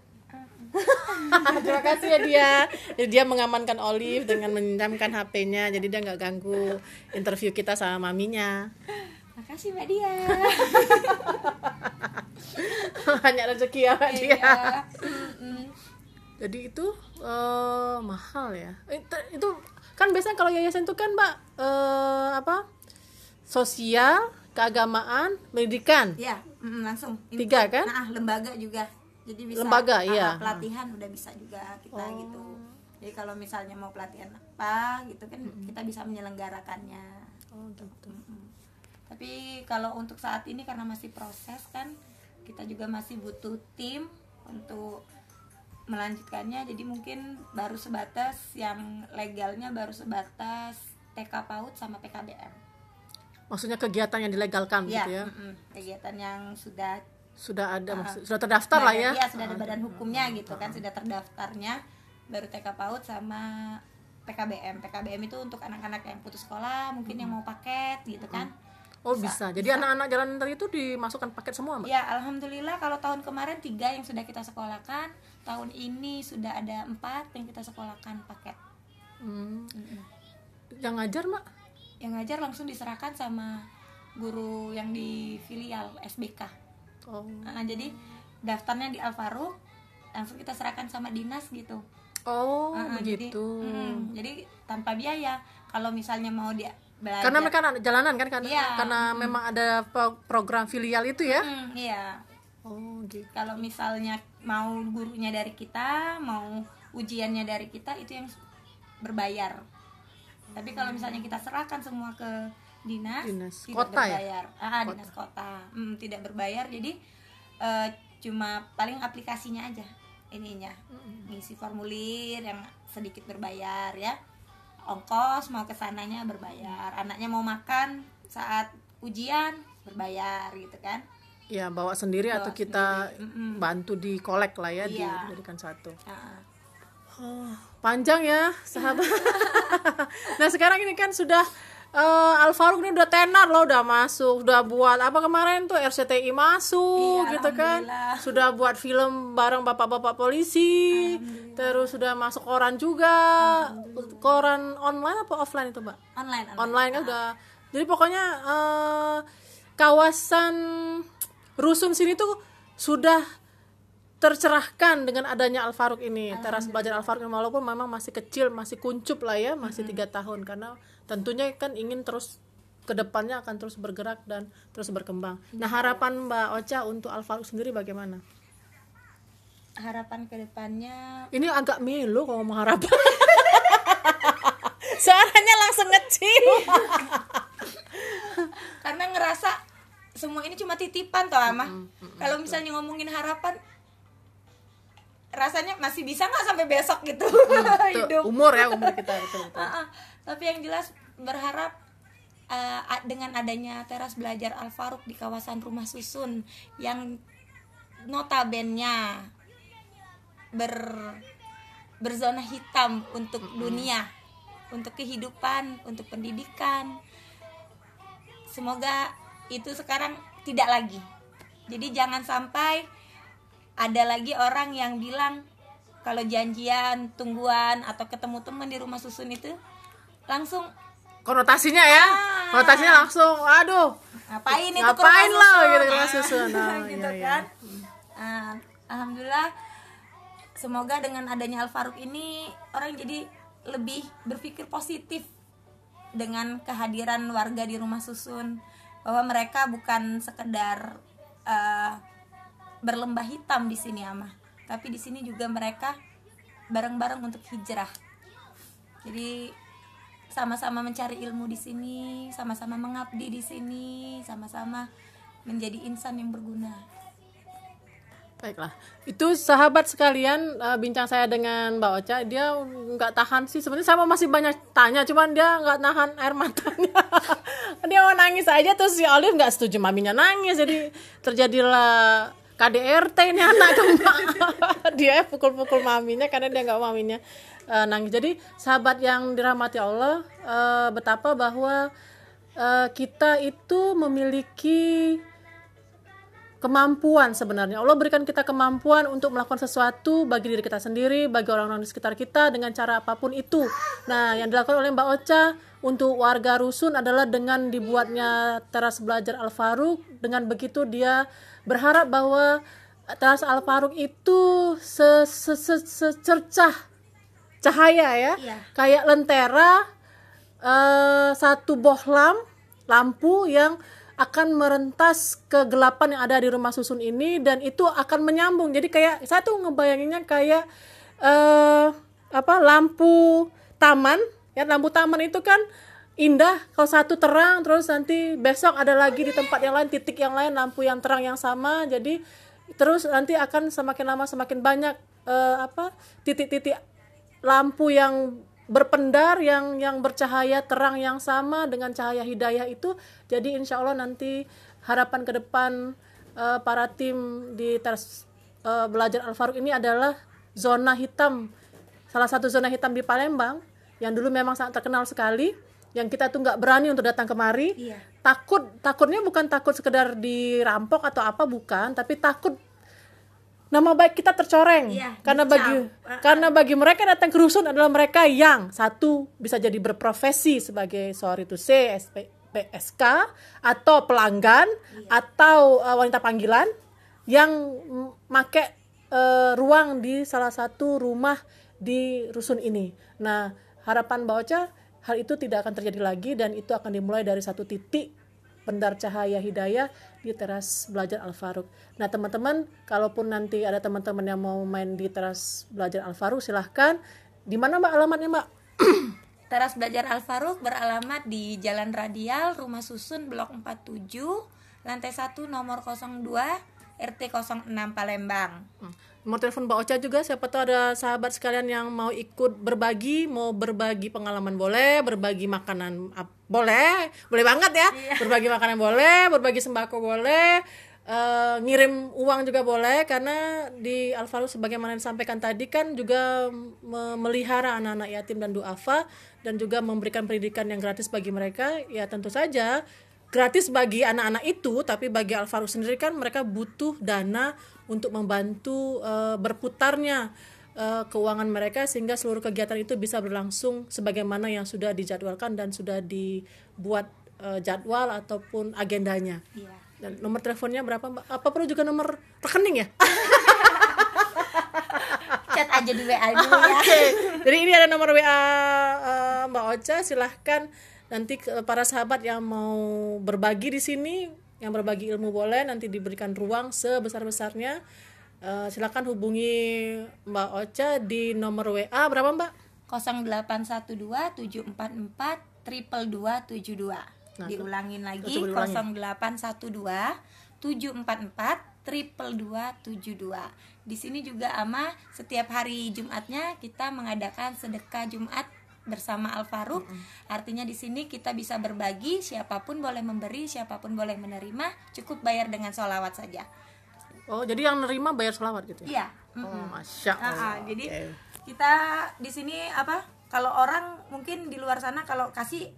Terima kasih ya dia. Jadi dia mengamankan Olive dengan meminjamkan H P-nya. Jadi dia nggak ganggu interview kita sama maminya. Makasih Mbak Dia. Banyak rezeki ya, Mbak dia. Iya. Mm-mm. Jadi itu eh, mahal ya. Itu, itu kan biasanya kalau yayasan itu kan, Mbak, eh, apa? Sosial, keagamaan, pendidikan. Iya, mm, langsung. Tiga, kan? Nah, lembaga juga. Jadi bisa Lembaga, ah, iya. pelatihan udah bisa juga kita Oh. gitu. Jadi kalau misalnya mau pelatihan apa gitu kan kita bisa menyelenggarakannya. Oh, gitu. Mm-mm. Tapi kalau untuk saat ini karena masih proses kan, kita juga masih butuh tim untuk melanjutkannya. Jadi mungkin baru sebatas yang legalnya baru sebatas T K PAUD sama P K B M. Maksudnya kegiatan yang dilegalkan Ya, gitu ya. mm-mm. Kegiatan yang sudah Sudah ada, Ah, maksud, sudah terdaftar lah ya. Iya, sudah ada badan hukumnya gitu kan, sudah terdaftarnya. Baru T K PAUD sama P K B M. P K B M itu untuk anak-anak yang putus sekolah, mungkin yang mau paket gitu kan. Oh, bisa. Jadi bisa. anak-anak jalan tadi itu dimasukkan paket semua, Mbak? Ya, alhamdulillah kalau tahun kemarin tiga yang sudah kita sekolahkan, tahun ini sudah ada empat yang kita sekolahkan paket. Hmm. Mm-mm. Yang ngajar, Mbak? Yang ngajar langsung diserahkan sama guru yang di filial S B K. Oh. Nah, jadi daftarnya di Alfaruk, langsung kita serahkan sama dinas gitu. Oh, Uh-uh, begitu. Jadi, mm, jadi tanpa biaya. Kalau misalnya mau dia belajar. Karena mereka anak jalanan kan, karena, Iya. karena memang ada pro- program filial itu ya. Mm, iya. Oh, gitu. Kalau misalnya mau gurunya dari kita, mau ujiannya dari kita, itu yang berbayar. Tapi kalau misalnya kita serahkan semua ke dinas, Dinas. tidak Kota ya? berbayar. Ah, dinas kota. Mm, tidak berbayar. Jadi eh, cuma paling aplikasinya aja ininya. Ngisi formulir yang sedikit berbayar ya. Ongkos mau kesananya berbayar. Anaknya mau makan saat ujian berbayar gitu kan. Ya, bawa sendiri Bawa atau kita sendiri. Mm-mm. bantu di kolek lah ya, Iya. dijadikan satu. Ah. Oh, panjang ya, sahabat. Nah, sekarang ini kan sudah eh, Alfaruk ini udah tenar loh, udah masuk, udah buat apa kemarin tuh R C T I masuk Iya, gitu kan. alhamdulillah. Sudah buat film bareng bapak-bapak polisi. Terus sudah masuk koran juga. Koran online apa offline itu, Mbak? Online, online. Online kan udah. Jadi pokoknya eh, kawasan rusun sini tuh sudah tercerahkan dengan adanya Alfaruk ini. Teras belajar Alfaruk ini walaupun memang masih kecil, masih kuncup lah ya, masih tiga tahun, karena tentunya kan ingin terus ke depannya akan terus bergerak dan terus berkembang. Nah, harapan Mbak Ocha untuk Alfaruk sendiri bagaimana? Harapan kedepannya Ini agak melo kalau ngomong harapan. Suaranya langsung ngecil. karena ngerasa semua ini cuma titipan toh ama. Kalau misalnya ngomongin harapan, rasanya masih bisa nggak sampai besok gitu hidup. Umur ya, umur kita betul, betul. Ah, ah. Tapi yang jelas berharap uh, a- dengan adanya teras belajar Alfaruk di kawasan rumah susun yang notabene ber berzona hitam untuk dunia, untuk kehidupan, untuk pendidikan. semoga itu sekarang tidak lagi. Jadi jangan sampai ada lagi orang yang bilang kalau janjian, tungguan atau ketemu teman di rumah susun itu langsung konotasinya ya, ah. konotasinya langsung, aduh, ngapain itu ngapain lah gitu rumah ah. susun, nah, gitu iya, kan. iya. Nah, alhamdulillah, semoga dengan adanya Al-Faruq ini orang jadi lebih berpikir positif dengan kehadiran warga di rumah susun, bahwa mereka bukan sekedar uh, berlembah hitam di sini Amah, tapi di sini juga mereka bareng-bareng untuk hijrah. Jadi sama-sama mencari ilmu di sini, sama-sama mengabdi di sini, sama-sama menjadi insan yang berguna. Baiklah, itu sahabat sekalian, uh, bincang saya dengan Mbak Ocha. Dia nggak tahan sih, sebenarnya saya masih banyak tanya, cuman dia nggak nahan air matanya. Dia mau nangis aja, terus si Olive nggak setuju maminya nangis, jadi terjadilah K D R T ini anak kembang. Dia pukul-pukul maminya karena dia nggak mau maminya uh, nangis. Jadi sahabat yang dirahmati Allah, uh, betapa bahwa uh, kita itu memiliki kemampuan sebenarnya. Allah berikan kita kemampuan untuk melakukan sesuatu bagi diri kita sendiri, bagi orang-orang di sekitar kita dengan cara apapun itu. Nah, yang dilakukan oleh Mbak Ocha untuk warga rusun adalah dengan dibuatnya teras belajar Al-Faruq. Dengan begitu dia berharap bahwa teras Al-Faruq itu secercah cahaya ya, iya. Kayak lentera, uh, satu bohlam lampu yang akan merentas kegelapan yang ada di rumah susun ini, dan itu akan menyambung. Jadi kayak saya tuh ngebayanginnya kayak uh, apa lampu taman ya, lampu taman itu kan indah kalau satu terang, terus nanti besok ada lagi di tempat yang lain, titik yang lain lampu yang terang yang sama. Jadi terus nanti akan semakin lama semakin banyak uh, apa titik-titik lampu yang berpendar, yang yang bercahaya terang yang sama dengan cahaya hidayah itu. Jadi insya Allah nanti harapan ke depan uh, para tim di teras uh, belajar Al-Faruq ini adalah zona hitam, salah satu zona hitam di Palembang yang dulu memang sangat terkenal sekali, yang kita tuh nggak berani untuk datang kemari. Iya. Takut, takutnya bukan takut sekedar dirampok atau apa, bukan, tapi takut nama baik kita tercoreng. Iya, karena bagi uh, karena bagi mereka datang ke rusun adalah mereka yang satu bisa jadi berprofesi sebagai sorry to say S P S K atau pelanggan, iya. atau uh, wanita panggilan yang make uh, ruang di salah satu rumah di rusun ini. Nah, harapan Mbak Ocha hal itu tidak akan terjadi lagi, dan itu akan dimulai dari satu titik pendar cahaya hidayah di teras belajar Al-Faruq. Nah, teman-teman, kalaupun nanti ada teman-teman yang mau main di teras belajar Al-Faruq, silahkan. Di mana Mbak alamatnya, Mbak? Teras belajar Al-Faruq beralamat di Jalan Radial, Rumah Susun, Blok empat puluh tujuh, lantai satu, nomor nol dua, R T nol enam, Palembang. Hmm. Nomor telepon Mbak Ocha juga, siapa tahu ada sahabat sekalian yang mau ikut berbagi, mau berbagi pengalaman boleh, berbagi makanan uh, boleh, boleh banget ya, iya. Berbagi makanan boleh, berbagi sembako boleh, uh, ngirim uang juga boleh, karena di Al-Faruq sebagaimana disampaikan tadi kan juga memelihara anak-anak yatim dan duafa, dan juga memberikan pendidikan yang gratis bagi mereka. Ya tentu saja gratis bagi anak-anak itu, tapi bagi Al-Faruq sendiri kan mereka butuh dana untuk membantu uh, berputarnya uh, keuangan mereka, sehingga seluruh kegiatan itu bisa berlangsung sebagaimana yang sudah dijadwalkan dan sudah dibuat uh, jadwal ataupun agendanya. Iya. Dan nomor teleponnya berapa, Mbak? Apa perlu juga nomor rekening ya? Chat aja di W A dulu ya. Okay. Jadi ini ada nomor W A uh, Mbak Ocha, silahkan nanti para sahabat yang mau berbagi di sini, yang berbagi ilmu boleh, nanti diberikan ruang sebesar-besarnya. Uh, silakan hubungi Mbak Ocha di nomor W A berapa, Mbak? nol delapan satu dua tujuh empat empat dua dua tujuh dua. Nah, diulangin lagi nol delapan satu dua tujuh empat empat dua dua tujuh dua. Di sini juga Ama setiap hari Jumatnya kita mengadakan sedekah Jumat bersama Al-Faruq. Mm-hmm. Artinya di sini kita bisa berbagi, siapapun boleh memberi, siapapun boleh menerima, cukup bayar dengan sholawat saja. Oh, jadi yang nerima bayar sholawat gitu ya? Iya. Mm-hmm. Oh, Masya Allah. Nah, jadi okay. Kita di sini apa? Kalau orang mungkin di luar sana kalau kasih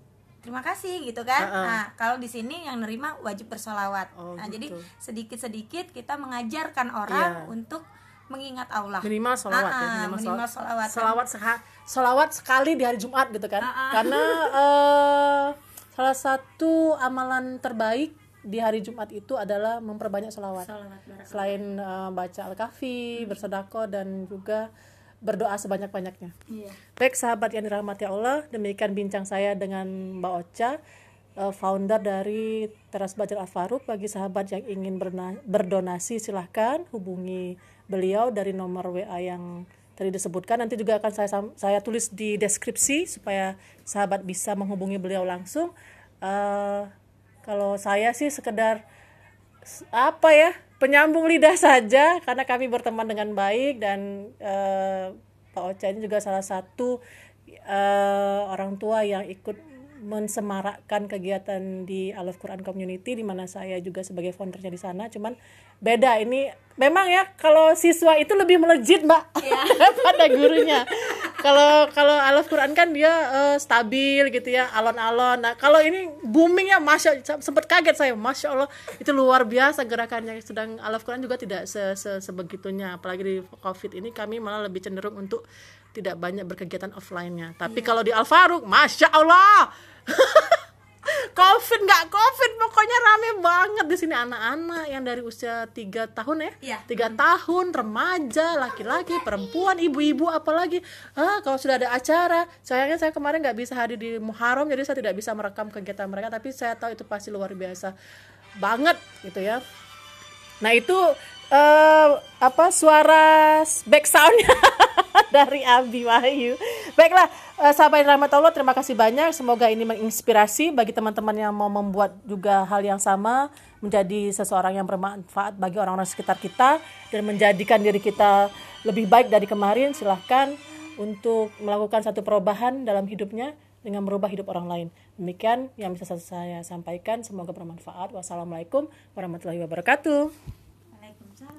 terima kasih gitu kan. Uh-uh. Nah kalau di sini yang nerima wajib bersolawat. Oh, Nah gitu. jadi sedikit-sedikit kita mengajarkan orang Iya. untuk mengingat Allah. Minimal sholawat ya, Ah, minimal, minimal shol- sholawat. Sholawat seha- sholawat sekali di hari Jumat gitu kan. Ah, ah. Karena eh, salah satu amalan terbaik di hari Jumat itu adalah memperbanyak sholawat. Sholawat, barakallah. Selain eh, baca Al-Kahfi, bersedekah dan juga berdoa sebanyak-banyaknya. Iya. Baik sahabat yang dirahmati Allah, demikian bincang saya dengan Mbak Ocha, eh, founder dari Teras Belajar Al-Faruq. Bagi sahabat yang ingin berna- berdonasi silahkan hubungi beliau dari nomor W A yang tadi disebutkan. Nanti juga akan saya sam- saya tulis di deskripsi supaya sahabat bisa menghubungi beliau langsung. Eh, kalau saya sih sekedar s- apa ya, penyambung lidah saja karena kami berteman dengan baik dan eh, Pak Ocha ini juga salah satu eh, orang tua yang ikut mensemarakkan kegiatan di Al Quran Community, di mana saya juga sebagai foundernya di sana. Cuman beda ini, memang ya kalau siswa itu lebih melejit Mbak pada gurunya. Kalau kalau Al Quran kan dia eh, stabil gitu ya, alon-alon. Nah kalau ini booming ya, masya, sempat kaget saya, masya Allah itu luar biasa gerakannya. Sedang Al Quran juga tidak se -se sebegitunya, apalagi di COVID ini kami malah lebih cenderung untuk tidak banyak berkegiatan offline-nya. Tapi Iya. kalau di Al Faruq, masya Allah. Covid nggak Covid, pokoknya rame banget di sini, anak-anak yang dari usia tiga tahun ya, Iya. tiga tahun, remaja, laki-laki, perempuan, ibu-ibu, apalagi ah kalau sudah ada acara. Sayangnya saya kemarin nggak bisa hadir di Muharram, jadi saya tidak bisa merekam kegiatan mereka, tapi saya tahu itu pasti luar biasa banget gitu ya. Nah itu eh, apa suara back soundnya dari Abi Wahyu. Baiklah, eh, sahabat yang rahmat Allah, terima kasih banyak. Semoga ini menginspirasi bagi teman-teman yang mau membuat juga hal yang sama, menjadi seseorang yang bermanfaat bagi orang-orang sekitar kita dan menjadikan diri kita lebih baik dari kemarin. Silahkan untuk melakukan satu perubahan dalam hidupnya dengan merubah hidup orang lain. Demikian yang bisa saya sampaikan, semoga bermanfaat. Wassalamualaikum warahmatullahi wabarakatuh.